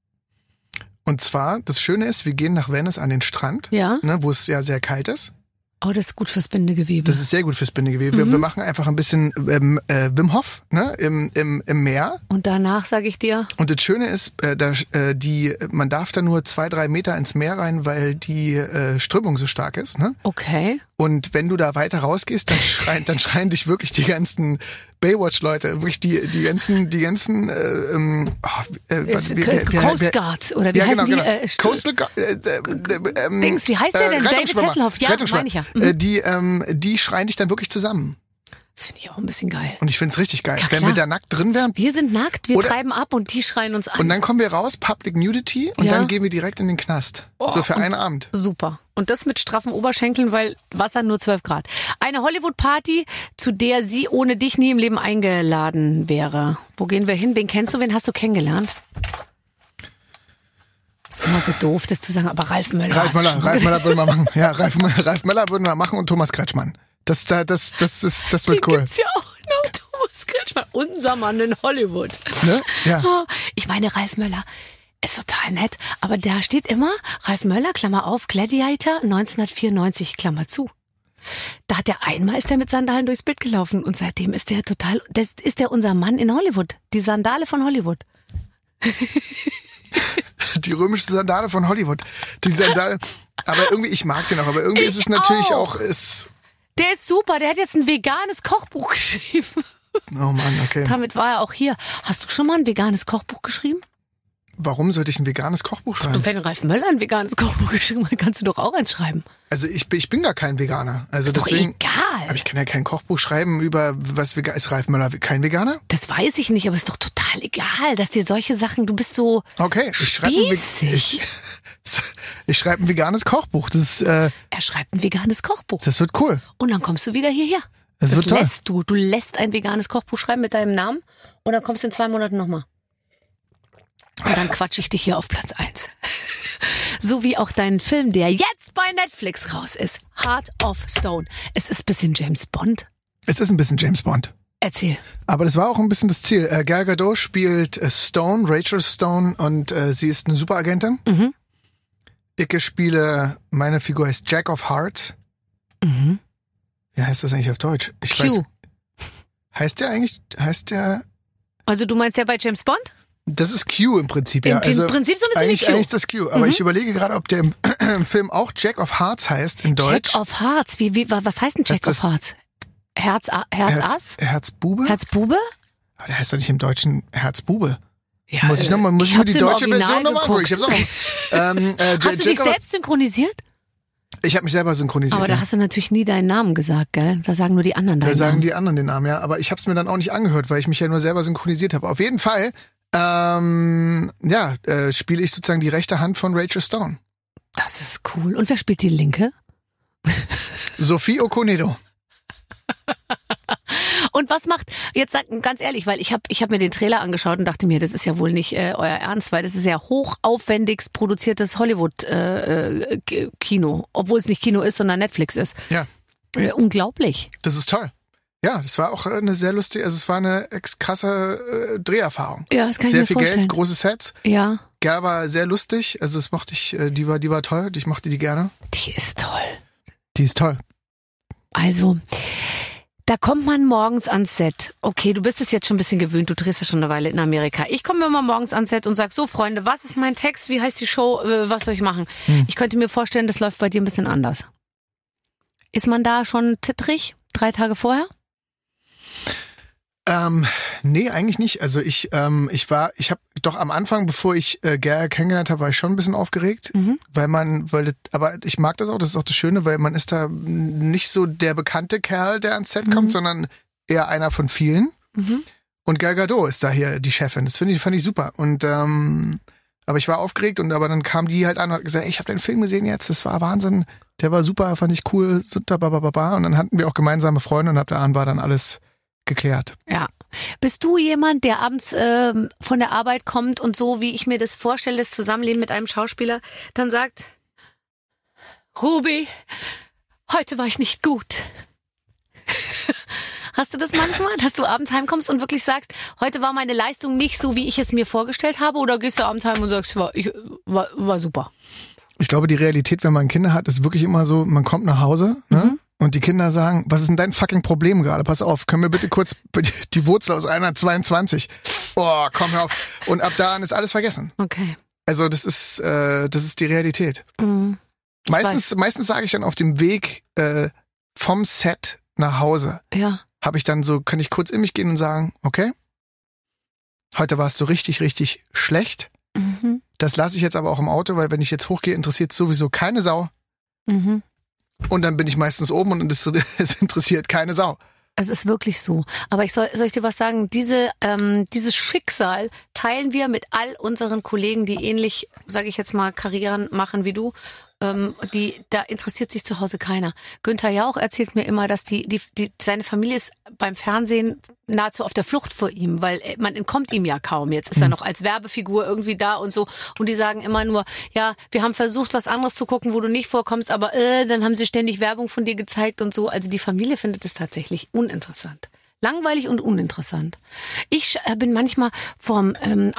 Und zwar, das Schöne ist, wir gehen nach Venice an den Strand, Ja. ne, wo es ja sehr kalt ist. Oh, das ist gut fürs Bindegewebe. Das ist sehr gut fürs Bindegewebe. Wir machen einfach ein bisschen Wim Hof, ne, im Meer. Und danach sage ich dir, Und das Schöne ist, man darf da nur 2-3 Meter ins Meer rein, weil die Strömung so stark ist, ne? okay. Und wenn du da weiter rausgehst, dann schreien dich wirklich die ganzen Baywatch-Leute, wirklich die ganzen Coast Guard, oder wie ja, heißen genau, die? genau. Coastal Guard, Dings, wie heißt der denn? David Rettungsschwimmer. Hasselhoff. Ja, Rettungsschwimmer. meine ich ja. Die schreien dich dann wirklich zusammen. Das finde ich auch ein bisschen geil. Und ich find's richtig geil. Ja, Wenn klar. wir da nackt drin wären, Wir sind nackt, wir Oder- treiben ab und die schreien uns an. und dann kommen wir raus, Public Nudity, und Ja. dann gehen wir direkt in den Knast. Oh, so für und- einen Abend. Super. Und das mit straffen Oberschenkeln, weil Wasser nur 12 Grad. Eine Hollywood-Party, zu der sie ohne dich nie im Leben eingeladen wäre. Wo gehen wir hin? Wen kennst du? Wen hast du kennengelernt? Ist immer so doof, das zu sagen, aber Ralf Möller. Ralf hast du Möller schon würden wir machen. Ja, Ralf Möller würden wir machen und Thomas Kretschmann. Das wird Den cool. gibt's ja auch noch, Thomas Kretschmann. Unser Mann in Hollywood. Ne? Ja. Oh, ich meine, Ralf Möller ist total nett, aber da steht immer, Ralf Möller, Klammer auf, Gladiator 1994, Klammer zu. Da hat ist der mit Sandalen durchs Bild gelaufen und seitdem ist der das ist der unser Mann in Hollywood. Die Sandale von Hollywood. Die römische Sandale von Hollywood. Die Sandale. Aber irgendwie, ich mag den auch, aber irgendwie ist es natürlich auch. Der ist super, der hat jetzt ein veganes Kochbuch geschrieben. Oh Mann, okay. Damit war er auch hier. Hast du schon mal ein veganes Kochbuch geschrieben? Warum sollte ich ein veganes Kochbuch schreiben? Und wenn Ralf Möller ein veganes Kochbuch geschrieben hat, kannst du doch auch eins schreiben. Also ich bin gar kein Veganer. Also Ist doch deswegen. egal. Aber ich kann ja kein Kochbuch schreiben über was vegan ist. Ralf Möller kein Veganer? Das weiß ich nicht, aber ist doch total egal, dass dir solche Sachen, du bist so Okay, ich spießig. schreibe ein veganes Kochbuch. Er schreibt ein veganes Kochbuch. Das wird cool. Und dann kommst du wieder hierher. Das wird toll. lässt du. Du lässt ein veganes Kochbuch schreiben mit deinem Namen und dann kommst du in 2 Monaten nochmal. Und dann quatsche ich dich hier auf Platz 1. So wie auch deinen Film, der jetzt bei Netflix raus ist. Heart of Stone. Es ist ein bisschen James Bond. Es ist ein bisschen James Bond. Erzähl. Aber das war auch ein bisschen das Ziel. Gal Gadot spielt Stone, Rachel Stone, und sie ist eine Superagentin. Mhm. Ich spiele, meine Figur heißt Jack of Hearts. Mhm. Wie heißt das eigentlich auf Deutsch? Ich Q. weiß. Heißt der? Also du meinst ja bei James Bond? Das ist Q im Prinzip, ja. Im Also Prinzip so ein bisschen wie eigentlich, Q. eigentlich das Q. Aber ich überlege gerade, ob der im Film auch Jack of Hearts heißt in Deutsch. Jack of Hearts. Was heißt denn Jack Das- of Hearts? Herz Ass? Herzbube? Herzbube? Aber der heißt doch nicht im Deutschen Herzbube. Ja, muss ich mir die deutsche Version nochmal angucken. Ich hab's auch. Hast du dich selbst synchronisiert? Ich habe mich selber synchronisiert. Aber da hast du natürlich nie deinen Namen gesagt, gell? Da sagen nur die anderen deinen Namen. Da sagen die anderen den Namen, ja. Aber ich habe es mir dann auch nicht angehört, weil ich mich ja nur selber synchronisiert habe. Auf jeden Fall, spiele ich sozusagen die rechte Hand von Rachel Stone. Das ist cool. Und wer spielt die linke? Sophie Okonedo. Und was macht, jetzt sag ganz ehrlich, weil ich hab mir den Trailer angeschaut und dachte mir, das ist ja wohl nicht euer Ernst, weil das ist ja hochaufwendigst produziertes Hollywood-Kino, obwohl es nicht Kino ist, sondern Netflix ist. Ja. Unglaublich. Das ist toll. Ja, das war auch eine sehr lustige, also es war eine krasse Dreherfahrung. Ja, das kann ich sehr mir viel vorstellen. Geld, große Sets. Ja. Ger war sehr lustig, also das mochte ich, die war toll, ich mochte die gerne. Die ist toll. Die ist toll. Also, da kommt man morgens ans Set. Okay, du bist es jetzt schon ein bisschen gewöhnt, du drehst ja schon eine Weile in Amerika. Ich komme immer morgens ans Set und sag, so Freunde, was ist mein Text, wie heißt die Show, was soll ich machen? Ich könnte mir vorstellen, das läuft bei dir ein bisschen anders. Ist man da schon zittrig, 3 Tage vorher? Nee, eigentlich nicht. Also ich habe doch am Anfang, bevor ich Ger kennengelernt habe, war ich schon ein bisschen aufgeregt, aber ich mag das auch, das ist auch das Schöne, weil man ist da nicht so der bekannte Kerl, der ans Set kommt, sondern eher einer von vielen. Und Gal Gadot ist da hier die Chefin. Das fand ich super. Und aber ich war aufgeregt aber dann kam die halt an und hat gesagt, ey, ich habe den Film gesehen jetzt, das war Wahnsinn, der war super, fand ich cool, und dann hatten wir auch gemeinsame Freunde und ab da an war dann alles geklärt. Ja. Bist du jemand, der abends von der Arbeit kommt und so, wie ich mir das vorstelle, das Zusammenleben mit einem Schauspieler, dann sagt, Ruby, heute war ich nicht gut. Hast du das manchmal, dass du abends heimkommst und wirklich sagst, heute war meine Leistung nicht so, wie ich es mir vorgestellt habe? Oder gehst du abends heim und sagst, war super? Ich glaube, die Realität, wenn man Kinder hat, ist wirklich immer so, man kommt nach Hause, ne? Und die Kinder sagen, was ist denn dein fucking Problem gerade? Pass auf, können wir bitte kurz die Wurzel aus 122? Oh, komm, hör auf. Und ab da an ist alles vergessen. Okay. Also das ist die Realität. Meistens sage ich dann auf dem Weg vom Set nach Hause, kann ich kurz in mich gehen und sagen, okay, heute warst du richtig, richtig schlecht. Das lasse ich jetzt aber auch im Auto, weil wenn ich jetzt hochgehe, interessiert sowieso keine Sau. Und dann bin ich meistens oben und es interessiert keine Sau. Es ist wirklich so. Aber soll ich dir was sagen? Dieses Schicksal teilen wir mit all unseren Kollegen, die ähnlich, sage ich jetzt mal, Karrieren machen wie du. Da interessiert sich zu Hause keiner. Günther Jauch erzählt mir immer, dass seine Familie ist beim Fernsehen nahezu auf der Flucht vor ihm, weil man entkommt ihm ja kaum. Jetzt ist er noch als Werbefigur irgendwie da und so. Und die sagen immer nur, ja, wir haben versucht, was anderes zu gucken, wo du nicht vorkommst, aber dann haben sie ständig Werbung von dir gezeigt und so. Also die Familie findet es tatsächlich uninteressant. Langweilig und uninteressant. Ich bin manchmal im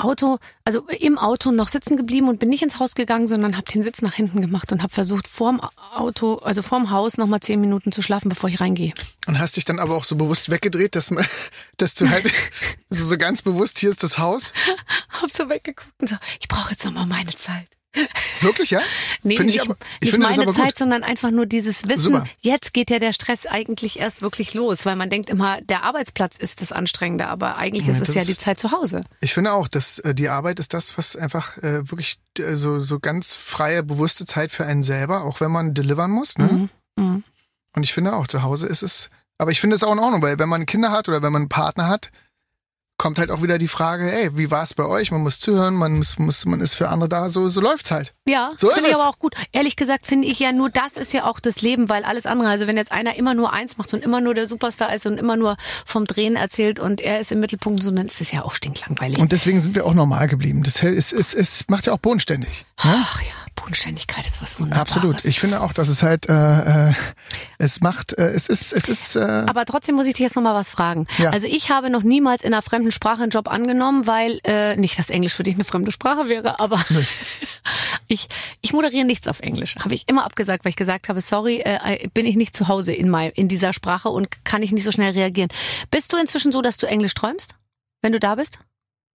Auto noch sitzen geblieben und bin nicht ins Haus gegangen, sondern habe den Sitz nach hinten gemacht und habe versucht, vorm Haus noch mal 10 Minuten zu schlafen, bevor ich reingehe. Und hast dich dann aber auch so bewusst weggedreht, dass du halt so ganz bewusst, hier ist das Haus? Hab so weggeguckt und so, ich brauche jetzt noch mal meine Zeit. Wirklich, ja? Nee, nicht meine Zeit, sondern einfach nur dieses Wissen, super. Jetzt geht ja der Stress eigentlich erst wirklich los, weil man denkt immer, der Arbeitsplatz ist das Anstrengende, aber eigentlich ist es ja die Zeit zu Hause. Ich finde auch, dass die Arbeit ist das, was einfach wirklich so ganz freie, bewusste Zeit für einen selber, auch wenn man delivern muss. Ne? Und ich finde auch, zu Hause ist es, aber ich finde es auch in Ordnung, weil wenn man Kinder hat oder wenn man einen Partner hat, kommt halt auch wieder die Frage, ey, wie war es bei euch? Man muss zuhören, man ist für andere da, so läuft's halt. Ja, so das finde ich aber auch gut. Ehrlich gesagt finde ich ja nur, das ist ja auch das Leben, weil alles andere, also wenn jetzt einer immer nur eins macht und immer nur der Superstar ist und immer nur vom Drehen erzählt und er ist im Mittelpunkt, so, dann ist es ja auch stinklangweilig. Und deswegen sind wir auch normal geblieben. Es macht ja auch bodenständig. Ne? Ach ja, Bodenständigkeit ist was Wunderbares. Absolut. Ich finde auch, dass es halt, es ist. Aber trotzdem muss ich dich jetzt noch mal was fragen. Ja. Also ich habe noch niemals in einer fremden Sprache einen Job angenommen, weil nicht, dass Englisch für dich eine fremde Sprache wäre, aber nee. ich moderiere nichts auf Englisch. Habe ich immer abgesagt, weil ich gesagt habe, sorry, bin ich nicht zu Hause in dieser Sprache und kann ich nicht so schnell reagieren. Bist du inzwischen so, dass du Englisch träumst, wenn du da bist?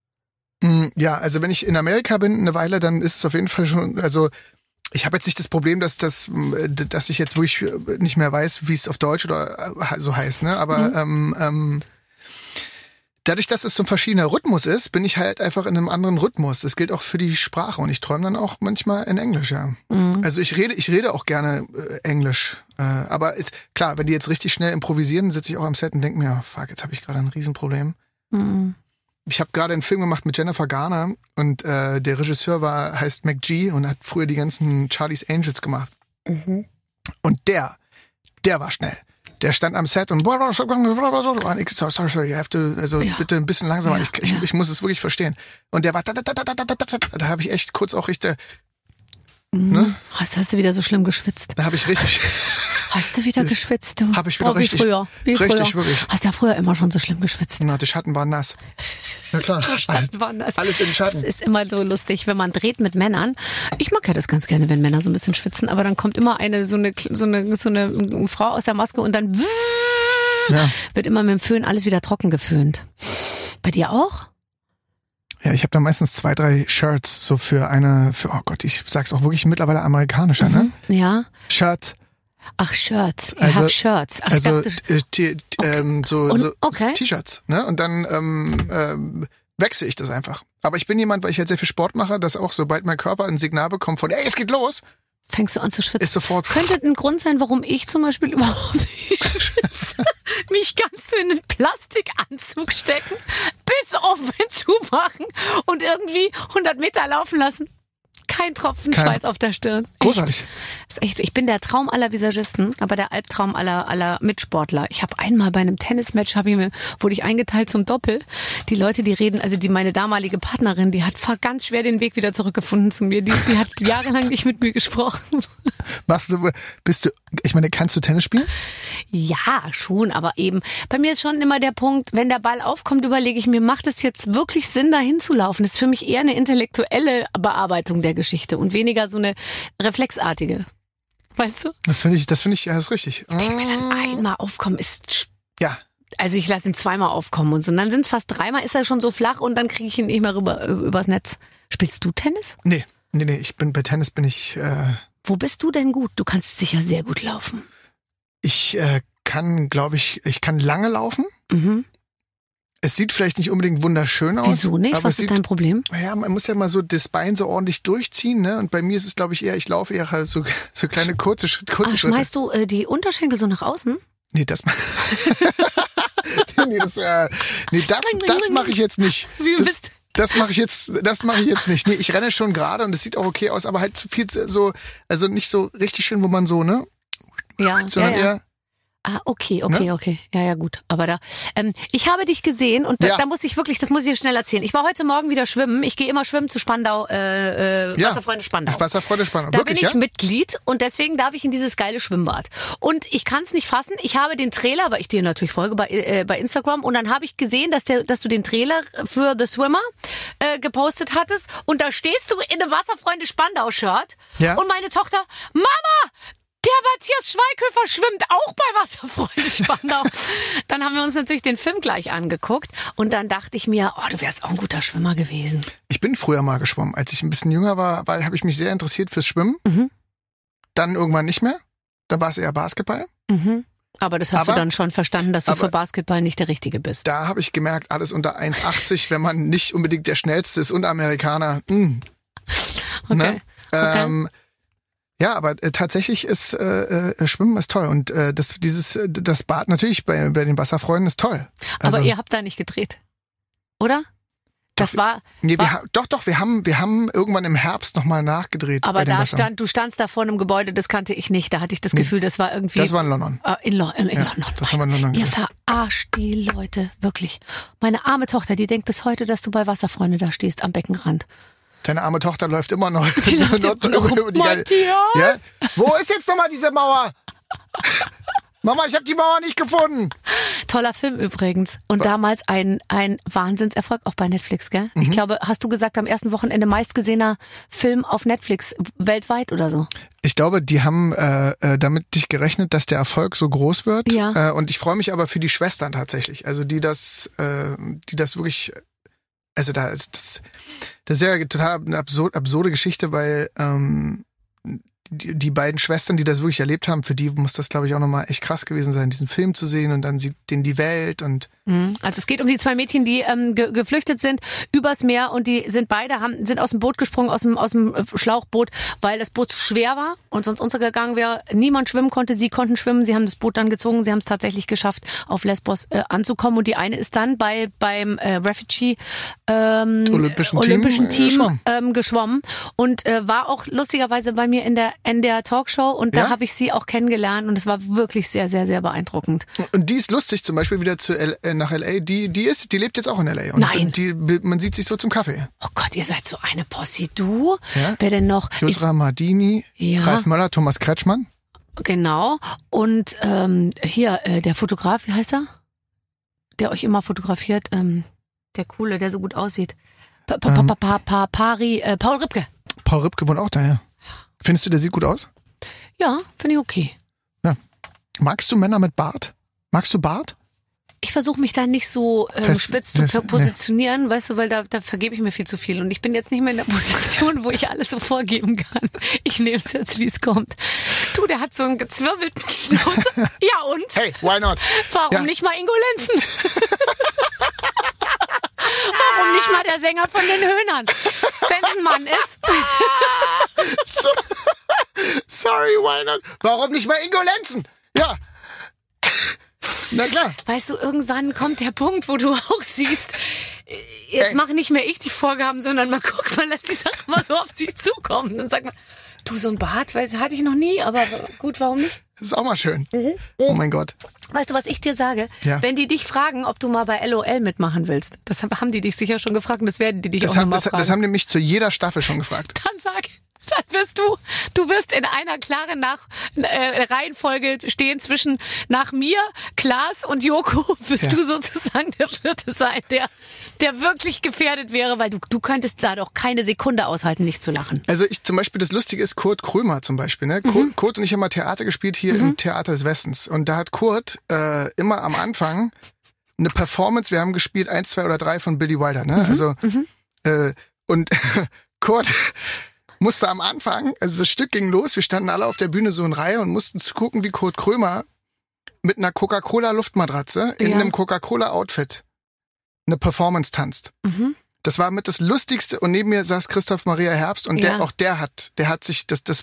Ja, also wenn ich in Amerika bin eine Weile, dann ist es auf jeden Fall schon, also ich habe jetzt nicht das Problem, dass ich jetzt wirklich nicht mehr weiß, wie es auf Deutsch oder so heißt, ne? Aber dadurch, dass es so ein verschiedener Rhythmus ist, bin ich halt einfach in einem anderen Rhythmus. Das gilt auch für die Sprache und ich träume dann auch manchmal in Englisch, ja. Also ich rede auch gerne Englisch. Aber ist klar, wenn die jetzt richtig schnell improvisieren, sitze ich auch am Set und denke mir, fuck, jetzt habe ich gerade ein Riesenproblem. Ich habe gerade einen Film gemacht mit Jennifer Garner und der Regisseur heißt McG und hat früher die ganzen Charlie's Angels gemacht. Und der war schnell. Der stand am Set und ich so, sorry, you have to, also bitte ein bisschen langsamer, ich muss es wirklich verstehen. Und der war da habe ich echt kurz auch richtig, ne? Hast du wieder so schlimm geschwitzt? Da habe ich richtig. Hast du wieder geschwitzt, du? Habe ich wieder richtig. Wie früher. Richtig, wirklich. Hast ja früher immer schon so schlimm geschwitzt. Na, die Schatten waren nass. Na klar. Alles in den Schatten. Das ist immer so lustig, wenn man dreht mit Männern. Ich mag ja das ganz gerne, wenn Männer so ein bisschen schwitzen, aber dann kommt immer so eine Frau aus der Maske und dann wird immer mit dem Föhn alles wieder trocken geföhnt. Bei dir auch? Ja, ich habe da meistens 2, 3 Shirts so für oh Gott, ich sag's auch wirklich mittlerweile amerikanischer, ne? Ja. Shirts. Ach, Shirts. You have Shirts. Ach, also okay. T-Shirts, ne? Und dann wechsle ich das einfach. Aber ich bin jemand, weil ich halt sehr viel Sport mache, dass auch sobald mein Körper ein Signal bekommt von, ey, es geht los, fängst du an zu schwitzen. Ist sofort. Könnte ein Grund sein, warum ich zum Beispiel überhaupt nicht schwitze. Mich ganz in einen Plastikanzug stecken, bis oben zumachen und irgendwie 100 Meter laufen lassen. Kein Tropfen Schweiß auf der Stirn. Großartig. Ist echt. Ich bin der Traum aller Visagisten, aber der Albtraum aller Mitsportler. Ich habe einmal bei einem Tennismatch wurde ich eingeteilt zum Doppel. Die Leute, die reden, also meine damalige Partnerin, die hat ganz schwer den Weg wieder zurückgefunden zu mir. Die hat jahrelang nicht mit mir gesprochen. Kannst du Tennis spielen? Ja, schon, aber eben. Bei mir ist schon immer der Punkt, wenn der Ball aufkommt, überlege ich mir, macht es jetzt wirklich Sinn, da hinzulaufen? Das ist für mich eher eine intellektuelle Bearbeitung der Geschichte und weniger so eine reflexartige. Weißt du? Das finde ich, das ist richtig. Wenn mir dann einmal aufkommen ist. Ja. Also ich lasse ihn zweimal aufkommen und so. Und dann sind es fast 3-mal, ist er schon so flach und dann kriege ich ihn nicht mehr übers Netz. Spielst du Tennis? Nee. Bei Tennis bin ich. Wo bist du denn gut? Du kannst sicher sehr gut laufen. Ich kann lange laufen. Mhm. Es sieht vielleicht nicht unbedingt wunderschön aus. Wieso nicht? Was ist dein Problem? Naja, man muss ja mal so das Bein so ordentlich durchziehen, ne? Und bei mir ist es, glaube ich, eher, ich laufe eher halt so kleine kurze Schritte. Schmeißt du die Unterschenkel so nach außen? Nee, das mache ich jetzt nicht. Das mache ich jetzt nicht. Nee, ich renne schon gerade und es sieht auch okay aus, aber halt zu viel so, also nicht so richtig schön, wo man so, ne? Ja, sondern eher. Ah, okay. Ja, gut. Aber ich habe dich gesehen und da muss ich wirklich, das muss ich dir schnell erzählen. Ich war heute Morgen wieder schwimmen. Ich gehe immer schwimmen zu Spandau, Wasserfreunde Spandau. Wasserfreunde Spandau. Da wirklich, bin ich Mitglied und deswegen darf ich in dieses geile Schwimmbad. Und ich kann es nicht fassen. Ich habe den Trailer, weil ich dir natürlich folge bei Instagram, und dann habe ich gesehen, dass du den Trailer für The Swimmer gepostet hattest und da stehst du in einem Wasserfreunde Spandau Shirt und meine Tochter, Mama, der Matthias Schweighöfer schwimmt auch bei Wasserfreunde Spandau. Dann haben wir uns natürlich den Film gleich angeguckt und dann dachte ich mir, du wärst auch ein guter Schwimmer gewesen. Ich bin früher mal geschwommen. Als ich ein bisschen jünger war, habe ich mich sehr interessiert fürs Schwimmen. Mhm. Dann irgendwann nicht mehr. Dann war es eher Basketball. Mhm. Aber das hast du dann schon verstanden, dass du für Basketball nicht der Richtige bist. Da habe ich gemerkt, alles unter 1,80, wenn man nicht unbedingt der Schnellste ist und Amerikaner. Okay. Ne? Okay. Ja, aber tatsächlich ist Schwimmen ist toll und das Bad natürlich bei den Wasserfreunden ist toll. Also, aber ihr habt da nicht gedreht, oder? Das war. Nee, wir haben irgendwann im Herbst nochmal nachgedreht. Aber du standst da vor einem Gebäude, das kannte ich nicht. Da hatte ich das Gefühl, das war irgendwie. Das war in London. In London. Das haben wir in London Ihr gemacht. verarscht die Leute, wirklich. Meine arme Tochter, die denkt bis heute, dass du bei Wasserfreunde da stehst am Beckenrand. Deine arme Tochter läuft immer noch. Die läuft über die ja? Wo ist jetzt nochmal diese Mauer? Mama, ich habe die Mauer nicht gefunden. Toller Film übrigens. Und damals ein Wahnsinnserfolg auch bei Netflix, gell? Ich glaube, hast du gesagt, am ersten Wochenende meistgesehener Film auf Netflix weltweit oder so? Ich glaube, die haben damit nicht gerechnet, dass der Erfolg so groß wird. Ja. Und ich freue mich aber für die Schwestern tatsächlich. Also die das wirklich. Also das ist ja total eine absurde Geschichte, weil die beiden Schwestern, die das wirklich erlebt haben, für die muss das, glaube ich, auch nochmal echt krass gewesen sein, diesen Film zu sehen und dann sieht denen die Welt und... Also es geht um die 2 Mädchen, die geflüchtet sind übers Meer und die sind aus dem Boot gesprungen, aus dem Schlauchboot, weil das Boot zu schwer war und sonst untergegangen wäre. Niemand schwimmen konnte, sie konnten schwimmen, sie haben das Boot dann gezogen, sie haben es tatsächlich geschafft, auf Lesbos anzukommen und die eine ist dann beim Refugee Olympischen Team geschwommen und war auch lustigerweise bei mir in der Talkshow und da habe ich sie auch kennengelernt und es war wirklich sehr, sehr, sehr beeindruckend. Und die ist lustig, zum Beispiel wieder nach L.A., die lebt jetzt auch in L.A. Und Nein. Man sieht sich so zum Kaffee. Oh Gott, ihr seid so eine Posse. Du? Ja? Wer denn noch? Yusra Mardini, Ralf Möller, Thomas Kretschmann. Genau. Und hier, der Fotograf, wie heißt er? Der euch immer fotografiert. Der Coole, der so gut aussieht. Paul Ripke. Paul Ripke wohnt auch da, ja. Findest du, der sieht gut aus? Ja, finde ich okay. Ja. Magst du Männer mit Bart? Magst du Bart? Ich versuche mich da nicht so spitz zu positionieren, weißt du, weil da vergebe ich mir viel zu viel. Und ich bin jetzt nicht mehr in der Position, wo ich alles so vorgeben kann. Ich nehme es jetzt, wie es kommt. Du, der hat so einen gezwirbelten Schnauze. Ja und? Hey, why not? Warum nicht mal Ingo Lenzen? Warum nicht mal der Sänger von den Höhnern? Wenn es ein Mann ist. Sorry, why not? Warum nicht mal Ingo Lenzen? Ja. Na klar. Weißt du, irgendwann kommt der Punkt, wo du auch siehst, jetzt mache nicht mehr ich die Vorgaben, sondern man guckt, man lässt die Sachen mal so auf sich zukommen. Dann sagt man, du, so ein Bart, hatte ich noch nie, aber gut, warum nicht? Das ist auch mal schön. Oh mein Gott. Weißt du, was ich dir sage? Ja. Wenn die dich fragen, ob du mal bei LOL mitmachen willst, das haben die dich sicher schon gefragt und das werden die dich auch noch mal fragen. Das haben die mich zu jeder Staffel schon gefragt. Dann wirst du wirst in einer klaren Reihenfolge stehen nach mir, Klaas und Joko, wirst du sozusagen der Vierte sein, der wirklich gefährdet wäre, weil du könntest da doch keine Sekunde aushalten, nicht zu lachen. Also zum Beispiel, das Lustige ist Kurt Krömer zum Beispiel. Ne? Kurt und ich haben mal Theater gespielt hier im Theater des Westens und da hat Kurt immer am Anfang eine Performance, wir haben gespielt 1, 2 oder 3 von Billy Wilder. Ne? Also und Kurt musste am Anfang, also das Stück ging los, wir standen alle auf der Bühne so in Reihe und mussten gucken, wie Kurt Krömer mit einer Coca-Cola-Luftmatratze in einem Coca-Cola-Outfit eine Performance tanzt. Das war mit das Lustigste und neben mir saß Christoph Maria Herbst und der hat sich,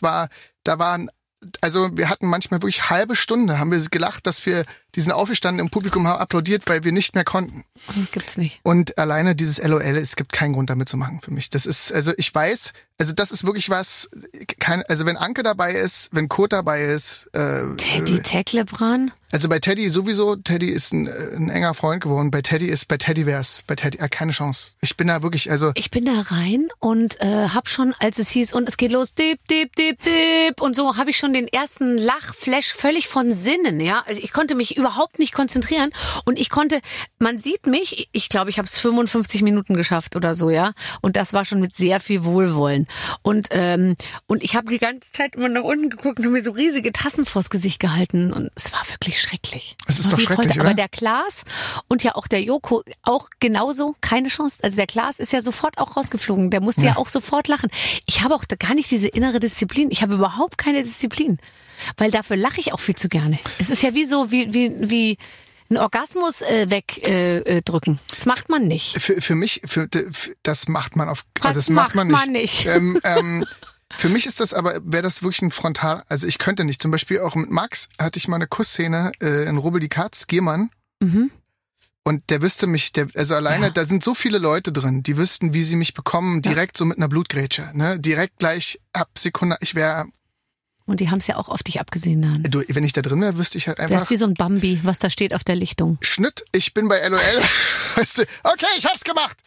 also wir hatten manchmal wirklich halbe Stunde, haben wir gelacht, dass wir diesen aufgestanden im Publikum haben applaudiert, weil wir nicht mehr konnten. Gibt's nicht. Und alleine dieses LOL, es gibt keinen Grund damit zu machen für mich. Das ist, also ich weiß, also das ist wirklich was, also wenn Anke dabei ist, wenn Kurt dabei ist. Teddy Tecklebrand? Also bei Teddy sowieso, Teddy ist ein enger Freund geworden. Bei Teddy keine Chance. Ich bin da wirklich, Ich bin da rein und hab schon, als es hieß, und es geht los, dip, dip, dip, dip, und so habe ich schon den ersten Lachflash völlig von Sinnen, ja. Also ich konnte mich überhaupt nicht konzentrieren und man sieht mich, ich glaube, ich habe es 55 Minuten geschafft oder so, ja. Und das war schon mit sehr viel Wohlwollen. Und ich habe die ganze Zeit immer nach unten geguckt und habe mir so riesige Tassen vors Gesicht gehalten und es war wirklich schrecklich. Es ist doch schrecklich, oder? Aber der Klaas und ja auch der Joko auch genauso keine Chance. Also der Klaas ist ja sofort auch rausgeflogen. Der musste ja auch sofort lachen. Ich habe auch gar nicht diese innere Disziplin. Ich habe überhaupt keine Disziplin. Weil dafür lache ich auch viel zu gerne. Es ist ja wie ein Orgasmus wegdrücken. Das macht man nicht. Für mich, das macht man das macht man nicht. Für mich ist das aber, wäre das wirklich ein Frontal, also ich könnte nicht. Zum Beispiel auch mit Max hatte ich mal eine Kussszene in Rubbel die Katz, Gehmann. Und der wüsste mich, da sind so viele Leute drin, die wüssten, wie sie mich bekommen, direkt so mit einer Blutgrätsche. Ne? Direkt gleich ab Sekunde, Und die haben es ja auch auf dich abgesehen dann. Du, wenn ich da drin wäre, wüsste ich halt einfach. Das ist wie so ein Bambi, was da steht auf der Lichtung. Schnitt, ich bin bei LOL. Weißt du, okay, ich hab's gemacht.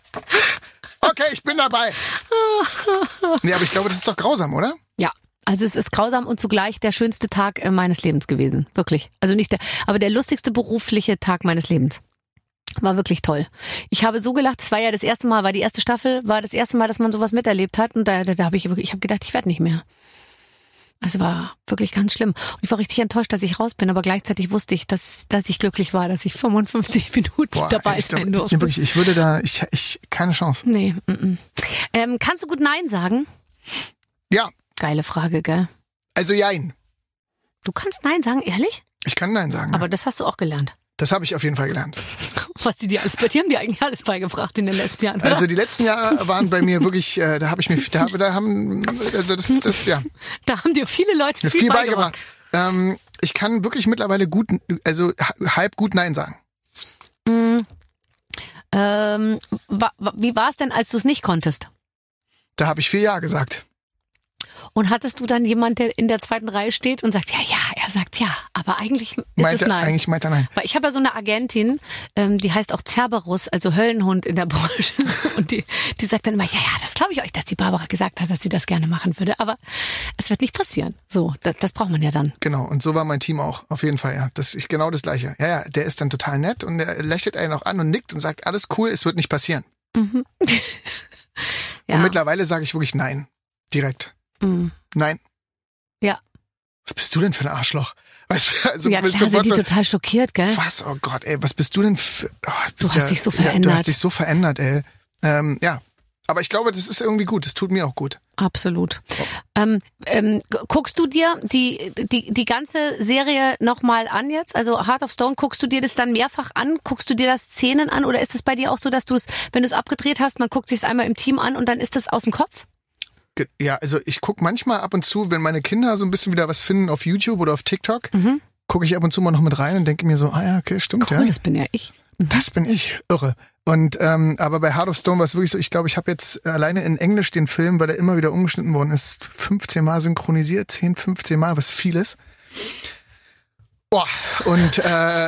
Okay, ich bin dabei. Nee, aber ich glaube, das ist doch grausam, oder? Ja. Also es ist grausam und zugleich der schönste Tag meines Lebens gewesen. Wirklich. Also aber der lustigste berufliche Tag meines Lebens. War wirklich toll. Ich habe so gelacht, es war ja das erste Mal, die erste Staffel, war das erste Mal, dass man sowas miterlebt hat. Und da habe ich gedacht, ich werde nicht mehr. Also war wirklich ganz schlimm. Und ich war richtig enttäuscht, dass ich raus bin, aber gleichzeitig wusste ich, dass ich glücklich war, dass ich 55 Minuten dabei sein durfte. Ich würde da, keine Chance. Nee. Kannst du gut Nein sagen? Ja, Geile Frage, gell? Also jein. Du kannst Nein sagen, ehrlich? Ich kann Nein sagen. Aber das hast du auch gelernt. Das habe ich auf jeden Fall gelernt. Was die haben die eigentlich alles beigebracht in den letzten Jahren. Also die letzten Jahre waren bei mir wirklich, da haben dir viele Leute viel beigebracht. Ich kann wirklich mittlerweile halb gut Nein sagen. Wie war es denn, als du es nicht konntest? Da habe ich 4 Ja gesagt. Und hattest du dann jemand, der in der zweiten Reihe steht und sagt, ja, er sagt ja, aber eigentlich ist es Nein. Eigentlich meint er Nein. Weil ich habe ja so eine Agentin, die heißt auch Cerberus, also Höllenhund in der Branche. Und die sagt dann immer, ja, das glaube ich euch, dass die Barbara gesagt hat, dass sie das gerne machen würde. Aber es wird nicht passieren. So, das braucht man ja dann. Genau, und so war mein Team auch, auf jeden Fall, ja. Das ist genau das Gleiche. Ja, der ist dann total nett und der lächelt einen auch an und nickt und sagt, alles cool, es wird nicht passieren. Mhm. Ja. Und mittlerweile sage ich wirklich Nein. Direkt. Mhm. Nein. Ja. Was bist du denn für ein Arschloch? Weißt du, also ja, klar, sind die total schockiert, gell? Was? Oh Gott, ey, was bist du denn für... Oh, du hast dich so verändert. Du hast dich so verändert, ey. Ja, aber ich glaube, das ist irgendwie gut. Das tut mir auch gut. Absolut. Oh. Guckst du dir die ganze Serie nochmal an jetzt? Also Heart of Stone, guckst du dir das dann mehrfach an? Guckst du dir das Szenen an? Oder ist es bei dir auch so, dass du es, wenn du es abgedreht hast, man guckt sich es einmal im Team an und dann ist das aus dem Kopf? Ja, also ich gucke manchmal ab und zu, wenn meine Kinder so ein bisschen wieder was finden auf YouTube oder auf TikTok, gucke ich ab und zu mal noch mit rein und denke mir so, ja, okay, stimmt, cool, ja. Das bin ja ich. Das bin ich, irre. Und aber bei Heart of Stone war es wirklich so, ich glaube, ich habe jetzt alleine in Englisch den Film, weil der immer wieder umgeschnitten worden ist, 15 Mal synchronisiert, 10, 15 Mal, was viel ist. Boah, und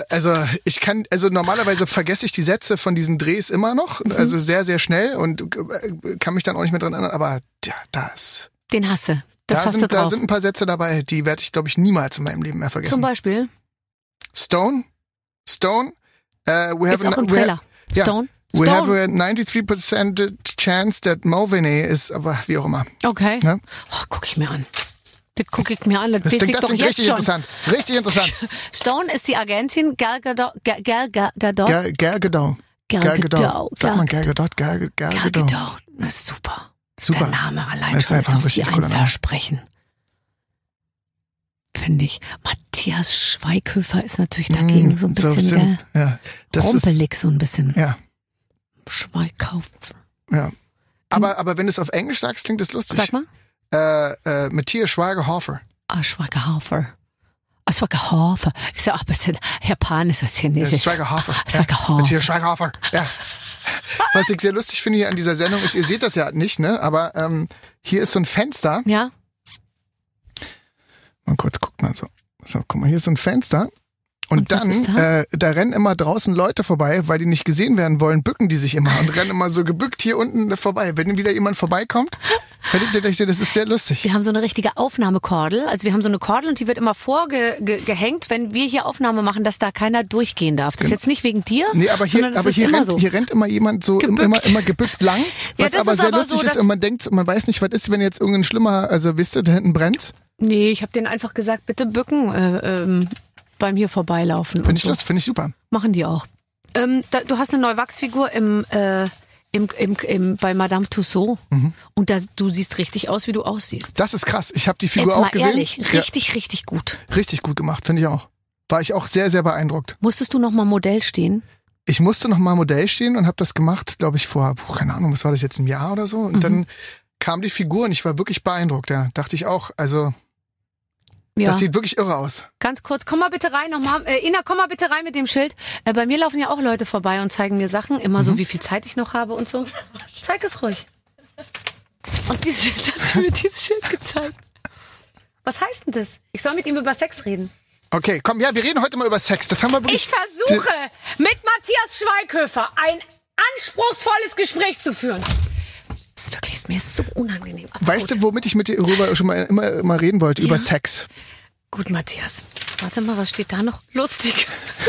also normalerweise vergesse ich die Sätze von diesen Drehs immer noch, also sehr, sehr schnell und kann mich dann auch nicht mehr dran erinnern, aber ja, den hast du. Da sind ein paar Sätze dabei, die werde ich, glaube ich, niemals in meinem Leben mehr vergessen. Zum Beispiel? Stone, ist auch ein Trailer. Stone? We have a 93% chance that Mulvaney is, aber wie auch immer. Okay. Ja? Oh, guck ich mir an. Das gucke ich mir an, das klingt doch jetzt richtig schon. Interessant. Richtig interessant. Stone ist die Agentin Gal Gadot. Gal Gadot. Sagt man Gal Gadot? Gal Gadot. Das ist super. Super. Der Name allein das schon ist doch wie ein Name. Versprechen. Finde ich. Matthias Schweighöfer ist natürlich dagegen so ein bisschen, ja, rumpelig so ein bisschen. Ja. Schweighöfer. Ja. Aber wenn du es auf Englisch sagst, klingt das lustig. Sag mal. Matthias Schweighöfer. Schweighöfer. Schweighöfer. Ist ja auch ein bisschen japanisch als Chinesisch. Schweighöfer. Schweighöfer. Matthias Schweighöfer. Ja. Was ich sehr lustig finde hier an dieser Sendung ist, ihr seht das ja nicht, ne? Aber hier ist so ein Fenster. Ja. Mal kurz, guck mal so. So, guck mal, hier ist so ein Fenster. Und dann, da rennen immer draußen Leute vorbei, weil die nicht gesehen werden wollen, bücken die sich immer und rennen immer so gebückt hier unten vorbei. Wenn wieder jemand vorbeikommt, das ist sehr lustig. Wir haben so eine richtige Aufnahmekordel. Also wir haben so eine Kordel und die wird immer vorgehängt, wenn wir hier Aufnahme machen, dass da keiner durchgehen darf. Das ist jetzt nicht wegen dir, aber hier rennt immer jemand so gebückt. immer gebückt lang, was ja, aber sehr aber lustig so, ist und man denkt, man weiß nicht, was ist, wenn jetzt irgendein schlimmer, also wisst ihr, da hinten brennt's? Nee, ich habe denen einfach gesagt, bitte bücken, beim hier vorbeilaufen. Finde ich super. Machen die auch. Du hast eine neue Wachsfigur bei Madame Tussauds und du siehst richtig aus, wie du aussiehst. Das ist krass. Ich habe die Figur jetzt auch mal gesehen. Ehrlich, richtig gut. Richtig gut gemacht, finde ich auch. War ich auch sehr, sehr beeindruckt. Musstest du noch mal Modell stehen? Ich musste noch mal Modell stehen und habe das gemacht, glaube ich, vor, keine Ahnung, was war das jetzt, ein Jahr oder so. Und dann kam die Figur und ich war wirklich beeindruckt. Ja, dachte ich auch, also... Ja. Das sieht wirklich irre aus. Ganz kurz, komm mal bitte rein nochmal. Ina, komm mal bitte rein mit dem Schild. Bei mir laufen ja auch Leute vorbei und zeigen mir Sachen. Immer so, wie viel Zeit ich noch habe und so. Zeig es ruhig. Und jetzt hat sie mir dieses Schild gezeigt. Was heißt denn das? Ich soll mit ihm über Sex reden. Okay, komm, ja, wir reden heute mal über Sex. Das haben wir wirklich... Ich versuche, mit Matthias Schweighöfer ein anspruchsvolles Gespräch zu führen. Das ist wirklich, mir ist so unangenehm. Aber weißt gut. du, womit ich mit dir darüber schon mal immer reden wollte? Ja? Über Sex. Gut, Matthias. Warte mal, was steht da noch? Lustig.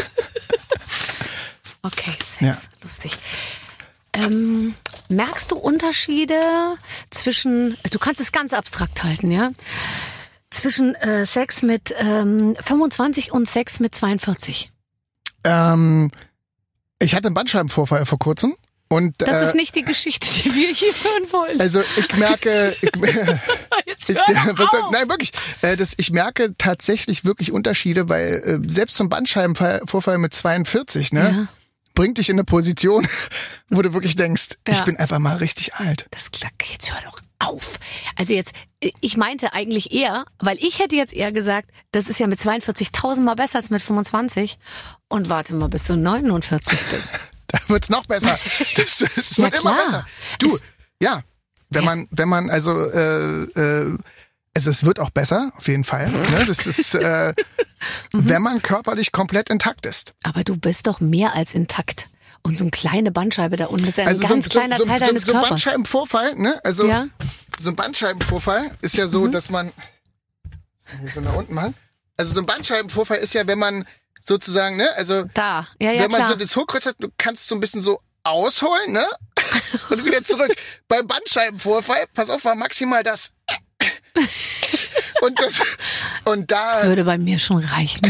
Okay, Sex. Ja. Lustig. Merkst du Unterschiede zwischen, du kannst es ganz abstrakt halten, ja? Zwischen Sex mit 25 und Sex mit 42? Ich hatte einen Bandscheibenvorfall vor kurzem. Und, Das ist nicht die Geschichte, die wir hier hören wollen. Also ich merke... Jetzt hör doch auf. Nein, wirklich. Ich merke tatsächlich wirklich Unterschiede, weil selbst so ein Bandscheibenvorfall mit 42, ne, Ja. bringt dich in eine Position, wo du wirklich denkst, Ja. ich bin einfach mal richtig alt. Das klappt, jetzt hör doch auf. Also jetzt, ich meinte eigentlich eher, weil ich hätte jetzt eher gesagt, das ist ja mit 42 tausendmal besser als mit 25. Und warte mal, bis du 49 bist. Da wird's noch besser. Es Ja, wird immer klar. besser. Du, ja, wenn man also es wird auch besser, auf jeden Fall. Ne? Das ist, wenn man körperlich komplett intakt ist. Aber du bist doch mehr als intakt. Und so eine kleine Bandscheibe da unten ist ja ein Also ganz kleiner Teil deines so ein Körpers. Bandscheibenvorfall, ne? Also Ja. so ein Bandscheibenvorfall ist ja so, dass man so nach unten machen. Also so ein Bandscheibenvorfall ist ja, wenn man sozusagen, ne? Also Da, ja, wenn man klar. so das hochkreuzt hat, du kannst so ein bisschen so ausholen, ne? Und wieder zurück. Beim Bandscheibenvorfall, pass auf, war maximal das. Und Das da würde bei mir schon reichen.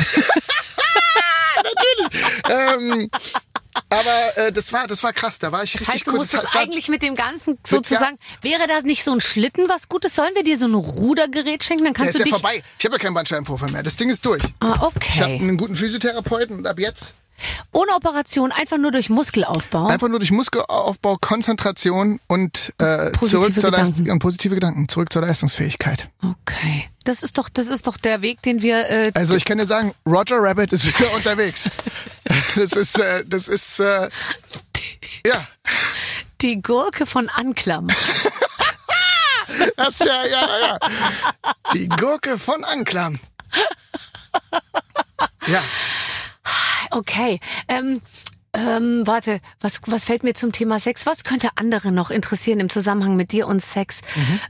aber das war krass, da war ich Das richtig heißt, du kurz. musstest das war- eigentlich mit dem Ganzen sozusagen, wäre das nicht so ein Schlitten was Gutes? Sollen wir dir so ein Rudergerät schenken? Dann Der kannst ist du ja dich... vorbei. Ich habe ja keinen Bandscheibenvorfall mehr. Das Ding ist durch. Ah, Ich habe okay. einen guten Physiotherapeuten und ab jetzt Ohne Operation, einfach nur durch Muskelaufbau. einfach nur durch Muskelaufbau, Konzentration und zurück zur Gedanken. und positive Gedanken, zurück zur Leistungsfähigkeit. Okay. Das ist doch der Weg, den wir... Also ich kann dir sagen, Roger Rabbit ist wieder unterwegs. Das ist ja, die Gurke von Anklam. das ja. Die Gurke von Anklam. Ja. Okay. Warte, was fällt mir zum Thema Sex? Was könnte andere noch interessieren im Zusammenhang mit dir und Sex?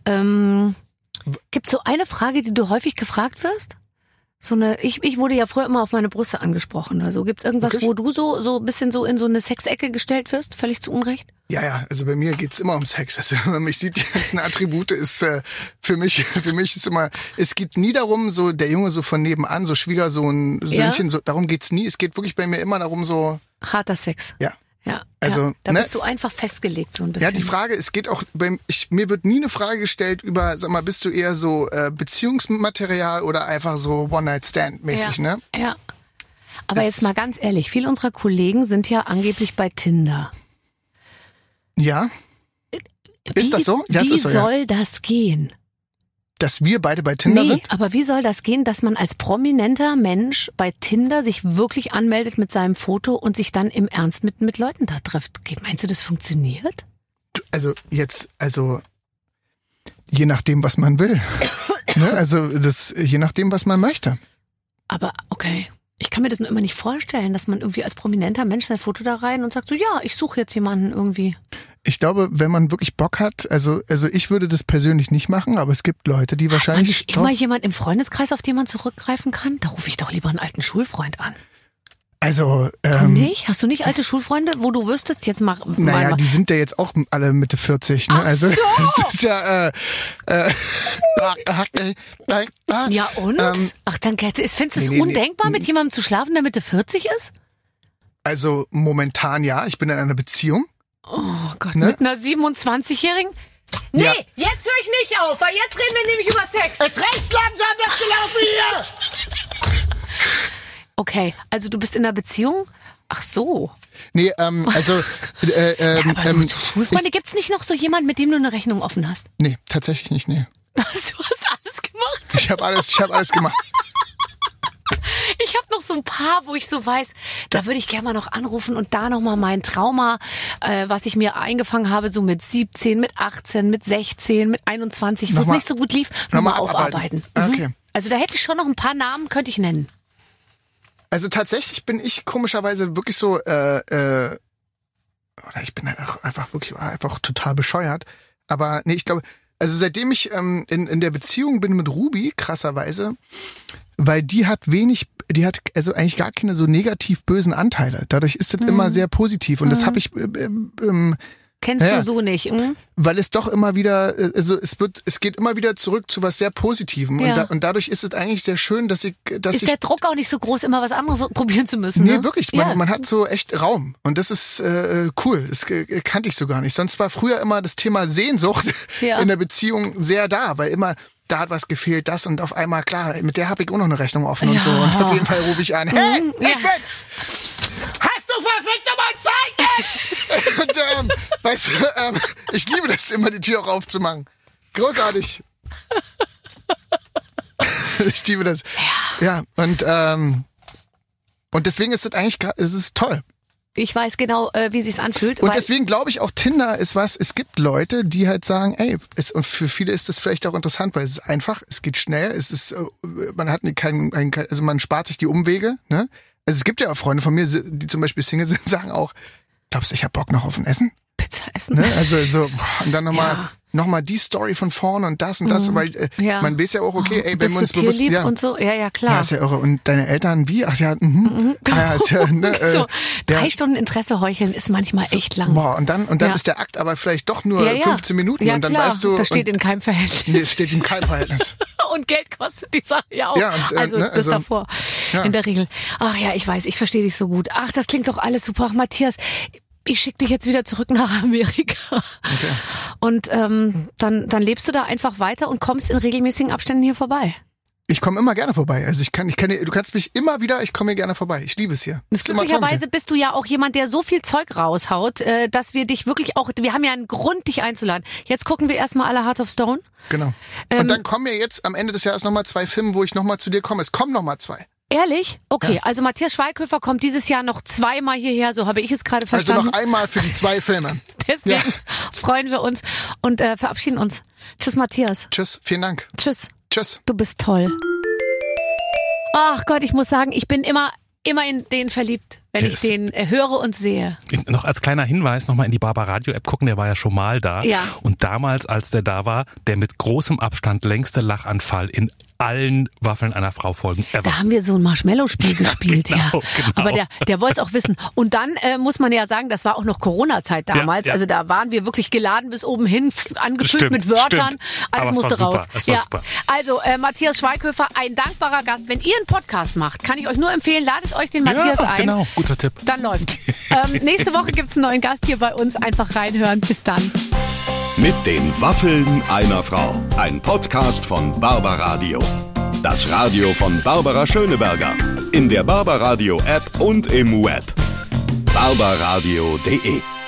Gibt so eine Frage, die du häufig gefragt wirst? Ich wurde ja früher immer auf meine Brüste angesprochen. Also gibt's irgendwas, Wirklich? wo du so ein bisschen so in so eine Sexecke gestellt wirst? Völlig zu Unrecht? Ja, also bei mir geht's immer um Sex. Also wenn man mich sieht, die ganzen Attribute ist für mich ist immer, es geht nie darum, so der Junge so von nebenan, so Schwiegersohn, Söhnchen, so darum geht's nie. Es geht wirklich bei mir immer darum so, Harter Sex. ja. Ja. Also, ja. Da ne? bist du einfach festgelegt so ein bisschen. Ja, die Frage, es geht auch, mir wird nie eine Frage gestellt über, sag mal, bist du eher so Beziehungsmaterial oder einfach so One-Night-Stand-mäßig, ja. ne? Ja. Aber Es- jetzt mal ganz ehrlich, viele unserer Kollegen sind ja angeblich bei Tinder. Ja. Ist das so? Ja, es wie ist so, ja. soll das gehen? Dass wir beide bei Tinder sind? Aber wie soll das gehen, dass man als prominenter Mensch bei Tinder sich wirklich anmeldet mit seinem Foto und sich dann im Ernst mit Leuten da trifft? Meinst du, das funktioniert? Also je nachdem, was man will. Ne? Also je nachdem, was man möchte. Aber okay. Ich kann mir das nur immer nicht vorstellen, dass man irgendwie als prominenter Mensch sein Foto da rein und sagt so, ja, ich suche jetzt jemanden irgendwie. Ich glaube, wenn man wirklich Bock hat, also ich würde das persönlich nicht machen, aber es gibt Leute, die Hat man wahrscheinlich nicht immer jemand im Freundeskreis, auf den man zurückgreifen kann? Da rufe ich doch lieber einen alten Schulfreund an. also Du nicht? Hast du nicht alte Schulfreunde, wo du wüsstest, jetzt mach naja, mal. die sind ja jetzt auch alle Mitte 40, ne? Ach Also so! das ist ja Ja und? Ähm, Ach, dann findest du es nee, undenkbar, mit jemandem zu schlafen, der Mitte 40 ist? Also momentan ja, ich bin in einer Beziehung. Oh Gott, Ne? mit einer 27-Jährigen? Nee, Ja. jetzt höre ich nicht auf, weil jetzt reden wir nämlich über Sex. reicht langsam das Gelaufen hier! Okay, also du bist in einer Beziehung? Ach so. Nee, also Aber so Schulfreunde, gibt's nicht noch so jemanden, mit dem du eine Rechnung offen hast? nee, tatsächlich nicht, nee. Du hast alles gemacht. Ich habe alles gemacht. Ich habe noch so ein paar, wo ich so weiß, da würde ich gerne mal noch anrufen und da noch mal mein Trauma, was ich mir eingefangen habe, so mit 17, mit 18, mit 16, mit 21, wo es Nochmal- nicht so gut lief, nochmal aufarbeiten. Ah, okay. Also da hätte ich schon noch ein paar Namen, könnte ich nennen. Also tatsächlich bin ich komischerweise wirklich so, oder ich bin einfach wirklich einfach total bescheuert. Aber nee, ich glaube, also seitdem ich in der Beziehung bin mit Ruby, krasserweise, weil die hat also eigentlich gar keine so negativ bösen Anteile. Dadurch ist das immer sehr positiv. Und das habe ich Kennst du so nicht? Hm? Weil es doch immer wieder, also es geht immer wieder zurück zu was sehr Positivem. Ja. Und dadurch ist es eigentlich sehr schön, dass ich... Ist der Druck auch nicht so groß, immer was anderes probieren zu müssen? Nee, ne? wirklich. Ja. Man hat so echt Raum. Und das ist cool. Das kannte ich so gar nicht. Sonst war früher immer das Thema Sehnsucht in der Beziehung sehr da, weil immer... Da hat was gefehlt, das und auf einmal, klar, mit der habe ich auch noch eine Rechnung offen und so. Und auf jeden Fall rufe ich an, hey, ich bin's! Hast du verfickt nochmal Zeit jetzt? Und weißt du, ich liebe das, immer die Tür auch aufzumachen. Großartig. Ich liebe das. Ja, und deswegen ist es eigentlich, es ist toll. Ich weiß genau, wie sich's anfühlt. Und deswegen glaube ich auch, Tinder ist was, es gibt Leute, die halt sagen, ey, und für viele ist das vielleicht auch interessant, weil es ist einfach, es geht schnell, es ist, man hat also man spart sich die Umwege, ne? Also es gibt ja auch Freunde von mir, die zum Beispiel Single sind, sagen auch, glaubst du, ich hab Bock noch auf ein Essen? Pizza essen. Ne? Also so, und dann nochmal die Story von vorne und das, weil man weiß ja auch, okay, ey, wenn wir uns bewusst... Ja. Und so? Ja, klar. Ja, ist ja irre. Und deine Eltern, wie? Ach ja, ja, ist ja, ne, so, 3 Stunden Interesse heucheln ist manchmal echt lang. Boah, und dann ist der Akt aber vielleicht doch nur 15 Minuten. Ja, und dann klar. weißt du... Das steht in keinem Verhältnis. Nee, es steht in keinem Verhältnis. Und Geld kostet die Sache ja auch. Ja, und, das davor. Ja. In der Regel. Ach ja, ich weiß, ich verstehe dich so gut. Ach, das klingt doch alles super. Ach, Matthias, ich schicke dich jetzt wieder zurück nach Amerika. Okay. Und dann lebst du da einfach weiter und kommst in regelmäßigen Abständen hier vorbei. Ich komme immer gerne vorbei. Also du kannst mich immer wieder, ich komme hier gerne vorbei. Ich liebe es hier. Glücklicherweise bist du ja auch jemand, der so viel Zeug raushaut, dass wir dich wirklich auch, wir haben ja einen Grund, dich einzuladen. Jetzt gucken wir erstmal alle Heart of Stone. Genau. Und dann kommen ja jetzt am Ende des Jahres nochmal 2 Filme, wo ich nochmal zu dir komme. Es kommen nochmal 2. Ehrlich? Okay, Ja. also Matthias Schweighöfer kommt dieses Jahr noch 2-mal hierher, so habe ich es gerade verstanden. Also noch einmal für die 2 Filme. Deswegen freuen wir uns und verabschieden uns. Tschüss, Matthias. Tschüss, vielen Dank. Tschüss. Tschüss. Du bist toll. Ach Gott, ich muss sagen, ich bin immer in den verliebt, wenn ich den höre und sehe. Noch als kleiner Hinweis nochmal in die Barbaradio-App gucken, der war ja schon mal da. Ja. Und damals, als der da war, der mit großem Abstand längste Lachanfall in allen Waffeln einer Frau Folgen ever. Da haben wir so ein Marshmallow-Spiel gespielt, genau. Aber der wollte es auch wissen. Und dann muss man ja sagen, das war auch noch Corona-Zeit damals. Ja. Also da waren wir wirklich geladen bis oben hin, angefüllt Stimmt, mit Wörtern. stimmt. Alles Aber es musste war raus. super, es war super. Also Matthias Schweighöfer, ein dankbarer Gast. Wenn ihr einen Podcast macht, kann ich euch nur empfehlen, ladet euch den Matthias ein. Genau, guter Tipp. Dann läuft. Nächste Woche gibt's einen neuen Gast hier bei uns. Einfach reinhören. Bis dann. Mit den Waffeln einer Frau. Ein Podcast von Barbaradio. Das Radio von Barbara Schöneberger. In der Barbaradio App und im Web. barbaradio.de